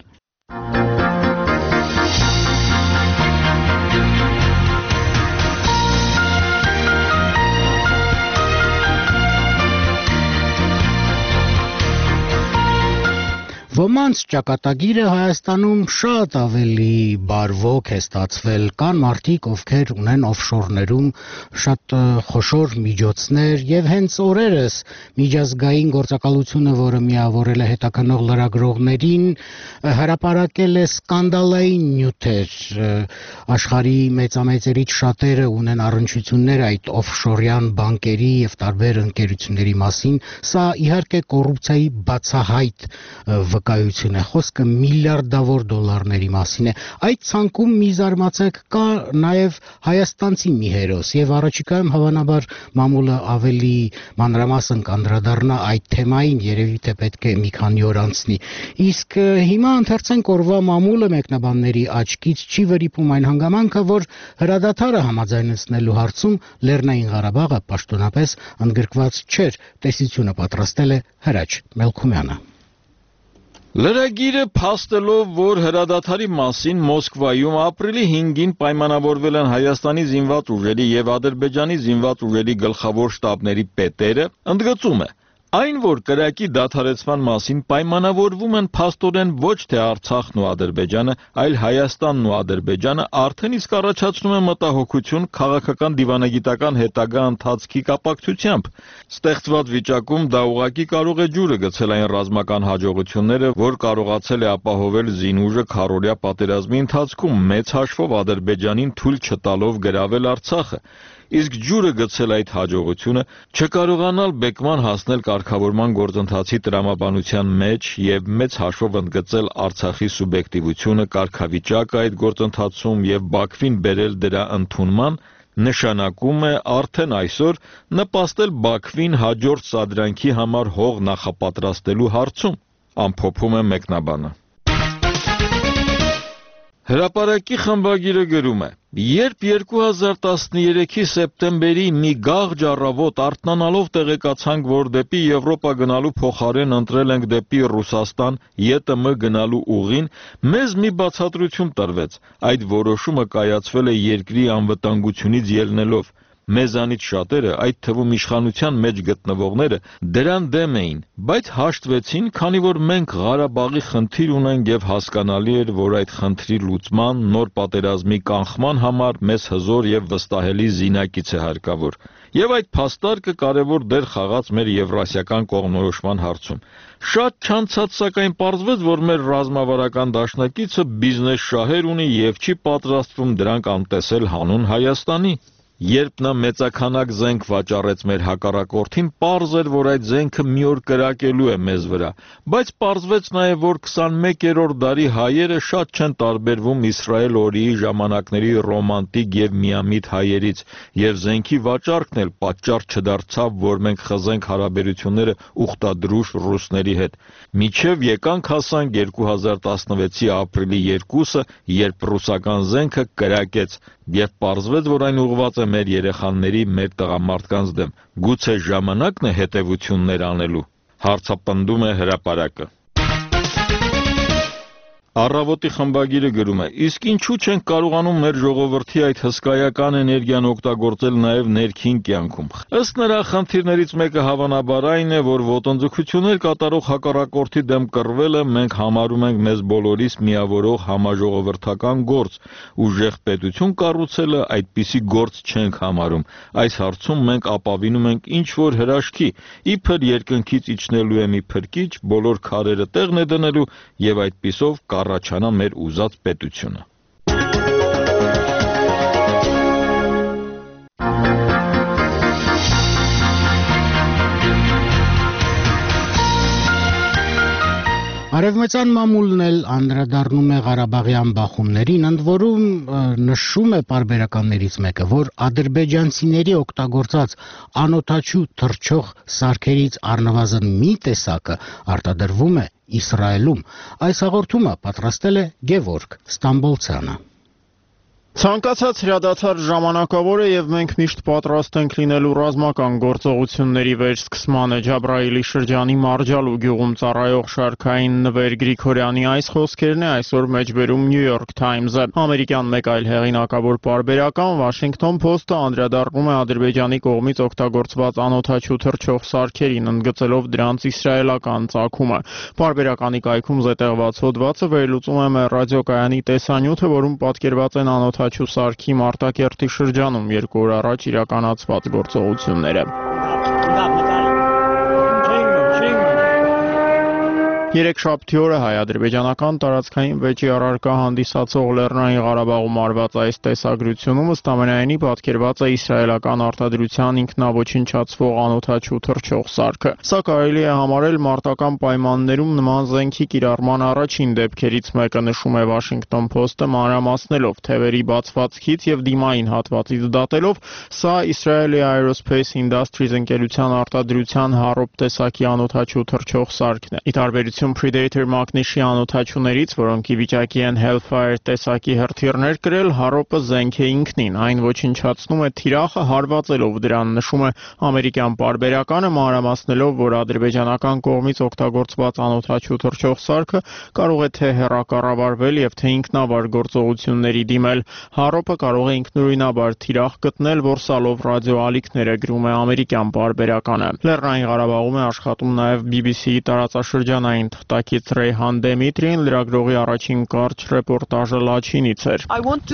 Ոմանց ճակատագիրը Հայաստանում շատ ավելի բարվոք է ստացվել, կան մարդիկ, ովքեր ունեն օֆշորներում շատ խոշոր միջոցներ եւ հենց օրերս միջազգային գործակալությունը, որը միավորել է հետաքննող լրագրողներին, հրապարակել է սկանդալային նյութեր։ Աշխարհի մեծամեծերից շատերը ունեն առնչություններ այդ օֆշորյան բանկերի եւ տարբեր ընկերությունների մասին։ Սա իհարկե կոռուպցիայի բացահայտ վկայություն է, խոսքը միլիարդավոր դոլարների մասին է։ Այդ ցանկում մի զարմացեք կա նաև հայաստանցի մի հերոս եւ առաջիկայում հավանաբար մամուլը ավելի մանրամասն կանդրադառնա այդ թեմային, երևի թե պետք է մի քանի օր անցնի։ Իսկ հիմա ընթերցենք օրվա մամուլը մեկնաբանների աչքից չի վրիպում այն հանգամանքը, որ հրադադարը համաձայնեցնելու հարցում Լեռնային Ղարաբաղը պաշտոնապես ընդգրկված չէր, տեսությունը պատրաստել է Հրաչ Մելքումյանը։ Լրագիրը փաստելով, որ հրադադարի մասին Մոսկվայում ապրիլի հինգին պայմանավորվել են Հայաստանի զինված ուժերի եւ Ադրբեջանի զինված ուժերի գլխավոր շտաբների պետերը, ընդգծում է. Այն, որ կրակի դադարեցման մասին պայմանավորվում են փաստորեն ոչ թե Արցախն ու Ադրբեջանը, այլ Հայաստանն ու Ադրբեջանը, արդեն իսկ առաջացնում է մտահոգություն քաղաքական դիվանագիտական հետագա ընթացքի կապակցությամբ։ Ստեղծված վիճակում դա ուղղակի կարող է ջուրը գցել այն ռազմական հաջողությունները, որ կարողացել է ապահովել զինուժը քառօրյա պատերազմի ընթացքում, մեծ հաշվով Ադրբեջանին թույլ չտալով գրավել Արցախը։ Իսկ ջուրը գցել այդ հաջողությունը չկարողանալ բեկման հասնել կարգավորման գործընթացի տրամաբանության մեջ եւ մեծ հաշվով ընդգծել Արցախի սուբյեկտիվությունը, կարգավիճակը այդ գործընթացում եւ Բաքվին բերել դրա ընդունման, նշանակում է արդեն այսօր նպաստել Բաքվին հաջորդ սադրանքի համար հող նախապատրաստելու հարցում, ամփոփում է մեկնաբանը։ Հրապարակի խմբագիրը գրում է. Երբ երկու հազար տասներեքի սեպտեմբերի մի գաղջ առավոտ արթնանալով տեղեկացանք, որ դեպի Եվրոպա գնալու փոխարեն ընտրել ենք դեպի Ռուսաստան ԵՏՄ գնալու ուղին, մեզ մի բացատրություն տրվեց։ Այդ որոշումը կայացվել է երկրի անվտանգությունից ելնելով։ Մեզանից շատերը, այդ թվում իշխանության մեջ գտնվողները, դրան դեմ էին, բայց հաշտվեցին, քանի որ մենք Ղարաբաղի խնդիր ունենք եւ հասկանալի էր, որ այդ խնդրի լուծման, նոր պատերազմի կանխման համար մեզ հզոր եւ վստահելի զինակից է հարկավոր։ Եվ այդ փաստարկը կարևոր դեր խաղաց մեր եվրասիական կողմնորոշման հարցում։ Շատ չանցած սակայն պարզվեց, որ մեր ռազմավարական դաշնակիցը բիզնես շահեր ունի եւ չի պատրաստվում դրանք անտեսել հանուն Հայաստանի։ Երբ նա մեծաքանակ զենք վաճառեց մեր հակառակորդին, պարզ էր, որ այդ զենքը մի օր կրակելու է մեզ վրա, բայց պարզվեց նաև, որ քսանմեկերորդ դարի հայերը շատ չեն տարբերվում Իսրայել օրիի ժամանակների ռոմանտիկ եւ միամիտ հայերից, եւ զենքի վաճառքն էլ պատճառ չդարձավ, որ մենք խզենք հարաբերությունները ուխտադրուժ ռուսների հետ։ Միջև եկանք հասանք երկու հազար տասնվեցի ապրիլի երկուսը, երբ ռուսական զենքը կրակեց, եւ պարզվեց, որ այն ուղղված է մեր երեխաների, մեր տղամարդկանց դեմ։ Գուցե ժամանակն է հետևություններ անելու։ Հարցապնդում է հրապարակը։ Առավոտի խմբագիրը գրում է. իսկ ինչու չենք կարողանում մեր ժողովրդի այդ հսկայական էներգիան օգտագործել նաև ներքին կյանքում։ Ըստ նրա, խնդիրներից մեկը հավանաբար այն է, որ ոտնձգություններ կատարող հակառակորդի դեմ կռվելը մենք համարում ենք մեզ բոլորիս միավորող համաժողովրդական գործ, ուժեղ պետություն կառուցելը այդպիսի գործ չենք համարում։ Այս հարցում մենք ապավինում ենք ինչ որ հրաշքի, իբր երկնքից իջնելու է մի փրկիչ, բոլոր քարերը տեղն է դնելու եւ այդպիսով առաջանա մեր ուզած պետությունը։ Արևմտյան մամուլն էլ անդրադառնում է Ղարաբաղյան բախումներին, ընդ որում նշում է պարբերականներից մեկը, որ ադրբեջանցիների օգտագործած անօդաչու թռչող սարքերից առնվազն մի տեսակը արտադրվում է Իսրայելում։ Այս հաղորդումը պատրաստել է Գևորգ Ստամբոլցյանը։ Ցանկացած հրադադար ժամանակավոր է եւ մենք միշտ պատրաստ ենք լինելու ռազմական գործողությունների վերսկսմանը։ Ջաբրայիլի շրջանի Մարջալու գյուղում ծառայող շարքային նվեր Գրիգորյանի այս խոսքերն է այսօր մեջբերում New York Times-ը։ Ամերիկյան մեկ այլ հեղինակավոր պարբերական Washington Post-ը անդրադառնում է Ադրբեջանի կողմից օգտագործված անօդաչու թռչող սարքերին, ընդգծելով դրանց իսրայելական ծագումը։ Պարբերականի կայքում զետեղված հոդվածը վերլուծում է մեր ռադիոկայանի տեսանյութը, որում պատկերված են անօդաչու Սարքի Մարտակերտի շրջանում երկու օր առաջ իրականացված գործողությունները։ Երեքշաբթի օրը հայ-ադրբեջանական տարածքային վեճի առարկա հանդիսացող Լեռնային Ղարաբաղում արված այս տեսագրությունում ըստ ամենայնի պատկերված է իսրայելական արտադրության ինքնաոչնչացվող անօդաչու թռչող սարքը։ Սա կարելի է համարել մարտական պայմաններում նման զենքի կիրառման առաջին դեպքերից մեկը, նշում է Washington Post-ը մանրամասնելով թևերի բացվածքից եւ դիմային հատվածից դատելով, սա Israeli Aerospace Industries ընկերության արտադրության Harop տեսակի անօդաչու թռչող սարքն է։ Ի տարբերություն Predator մակնիշի անօդաչուներից, որոնք ի վիճակի են Hellfire տեսակի հրթիռներ կրել, Harop-ը զենք է ինքնին, այն ոչնչացնում է թիրախը հարվածելով դրան, նշում է ամերիկյան պարբերականը, մանրամասնելով, որ ադրբեջանական կողմից օգտագործված անօդաչու թռչող սարքը կարող է թե հեռակառավարվել եւ թե ինքնավար գործողությունների դիմել։ Harop-ը կարող է ինքնուրույնաբար թիրախ գտնել, որսալով ռադիոալիքները, գրում է ամերիկյան պարբերականը։ Լեռնային Ղարաբաղում է աշխատում նաեւ B B C-ի տարածաշրջանային թղթակից Ռեյհան Դեմիտրին, լրագրողի առաջին կարճ ռեպորտաժը Լաչինից էր։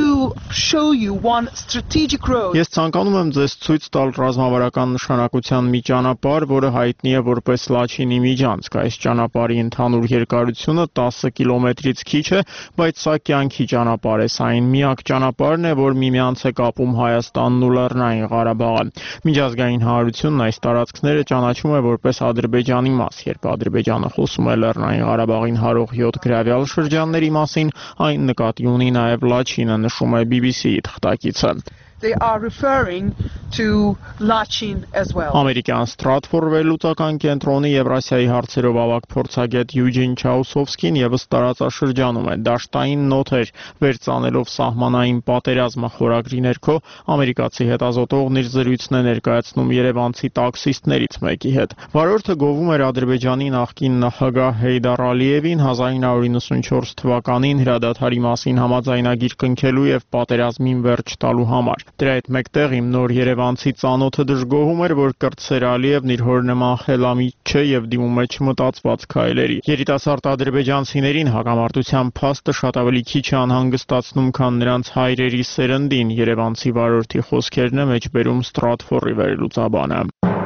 Ես ցանկանում եմ ձեզ ցույց տալ ռազմավարական նշանակության մի ճանապարհ, որը հայտնի է որպես Լաչինի միջանցք։ Այս ճանապարհի ընդհանուր երկարությունը տասը կիլոմետրից քիչ է, բայց սա կյանքի ճանապարհ է, սա այն միակ ճանապարհն է, որ միմյանց է կապում Հայաստանն ու Լեռնային Ղարաբաղը։ Միջազգային հանրությունն այս տարածքները ճանաչում է որպես Ադրբեջանի մաս, երբ Ադրբեջանը խոսում է Լեռնային Ղարաբաղին հարող յոթ գրավյալ շրջանների մասին, այն նկատի ունի նաև Լաչինը, նշում է B B C-ի թղթակիցը։ They are referring to Lachin as well. Ամերիկյան Stratfor վերլուծական կենտրոնի Եվրասիայի հարցերով ավագ փորձագետ Յուջին Չաուսովսկին եւս տարածաշրջանում է դաշտային նոթեր վերցանելով սահմանային պատերազմը խորագրի ներքո ամերիկացի հետազոտողն իր զրույցն է ներկայացնում երևանցի տաքսիստներից մեկի հետ։ Վարորդը գովում էր Ադրբեջանի նախկին նախագահ Հեյդար Ալիևին հազար նույնսուն իննսունչորս թվականին հրադադարի մասին համաձայնագիր կնքելու եւ պատերազմին վերջ տալու համար։ Դրա հետ մեկտեղ իմ նոր երևանցի ծանոթը դժգոհում էր, որ կրտսեր Ալիևն իր հոր նման խելամիտ չէ եւ դիմում է չմտածված քայլերի։ Երիտասարդ ադրբեջանցիներին հակամարտության փաստը շատ ավելի քիչ է անհանգստացնում, քան նրանց հայրերի սերնդին, երևանցի վարորդի խոսքերն է մեջբերում Ստրատֆորի վերլուծաբանը։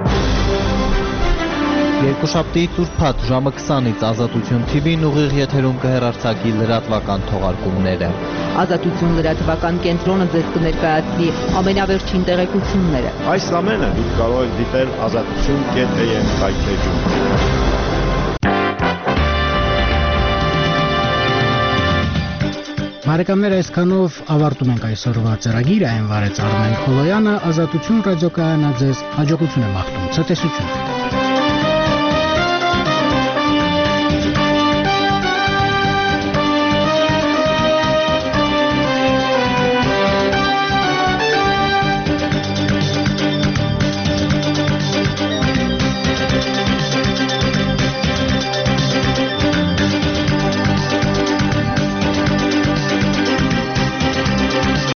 Երկուշաբթի ծուրփաթ ժամը քսանից Ազատություն Թի Վին ուղիղ եթերում կհեռարձակի լրատվական թողարկումները։ Ազատություն լրատվական կենտրոնը ձեզ կներկայացնի ամենավերջին տեղեկությունները։ Այս ամենը դուք կարող եք դիտել ազատություն կետ է եմ կայքեջում։ Բարեկամներ, այսքանով ավարտում ենք այսօրվա ծրագիրը, այն վարեց Արմեն Խոլոյանը, Ազատություն ռադիոկայանը ձեզ հաջողություն եմ աղթում, ցտեսություն։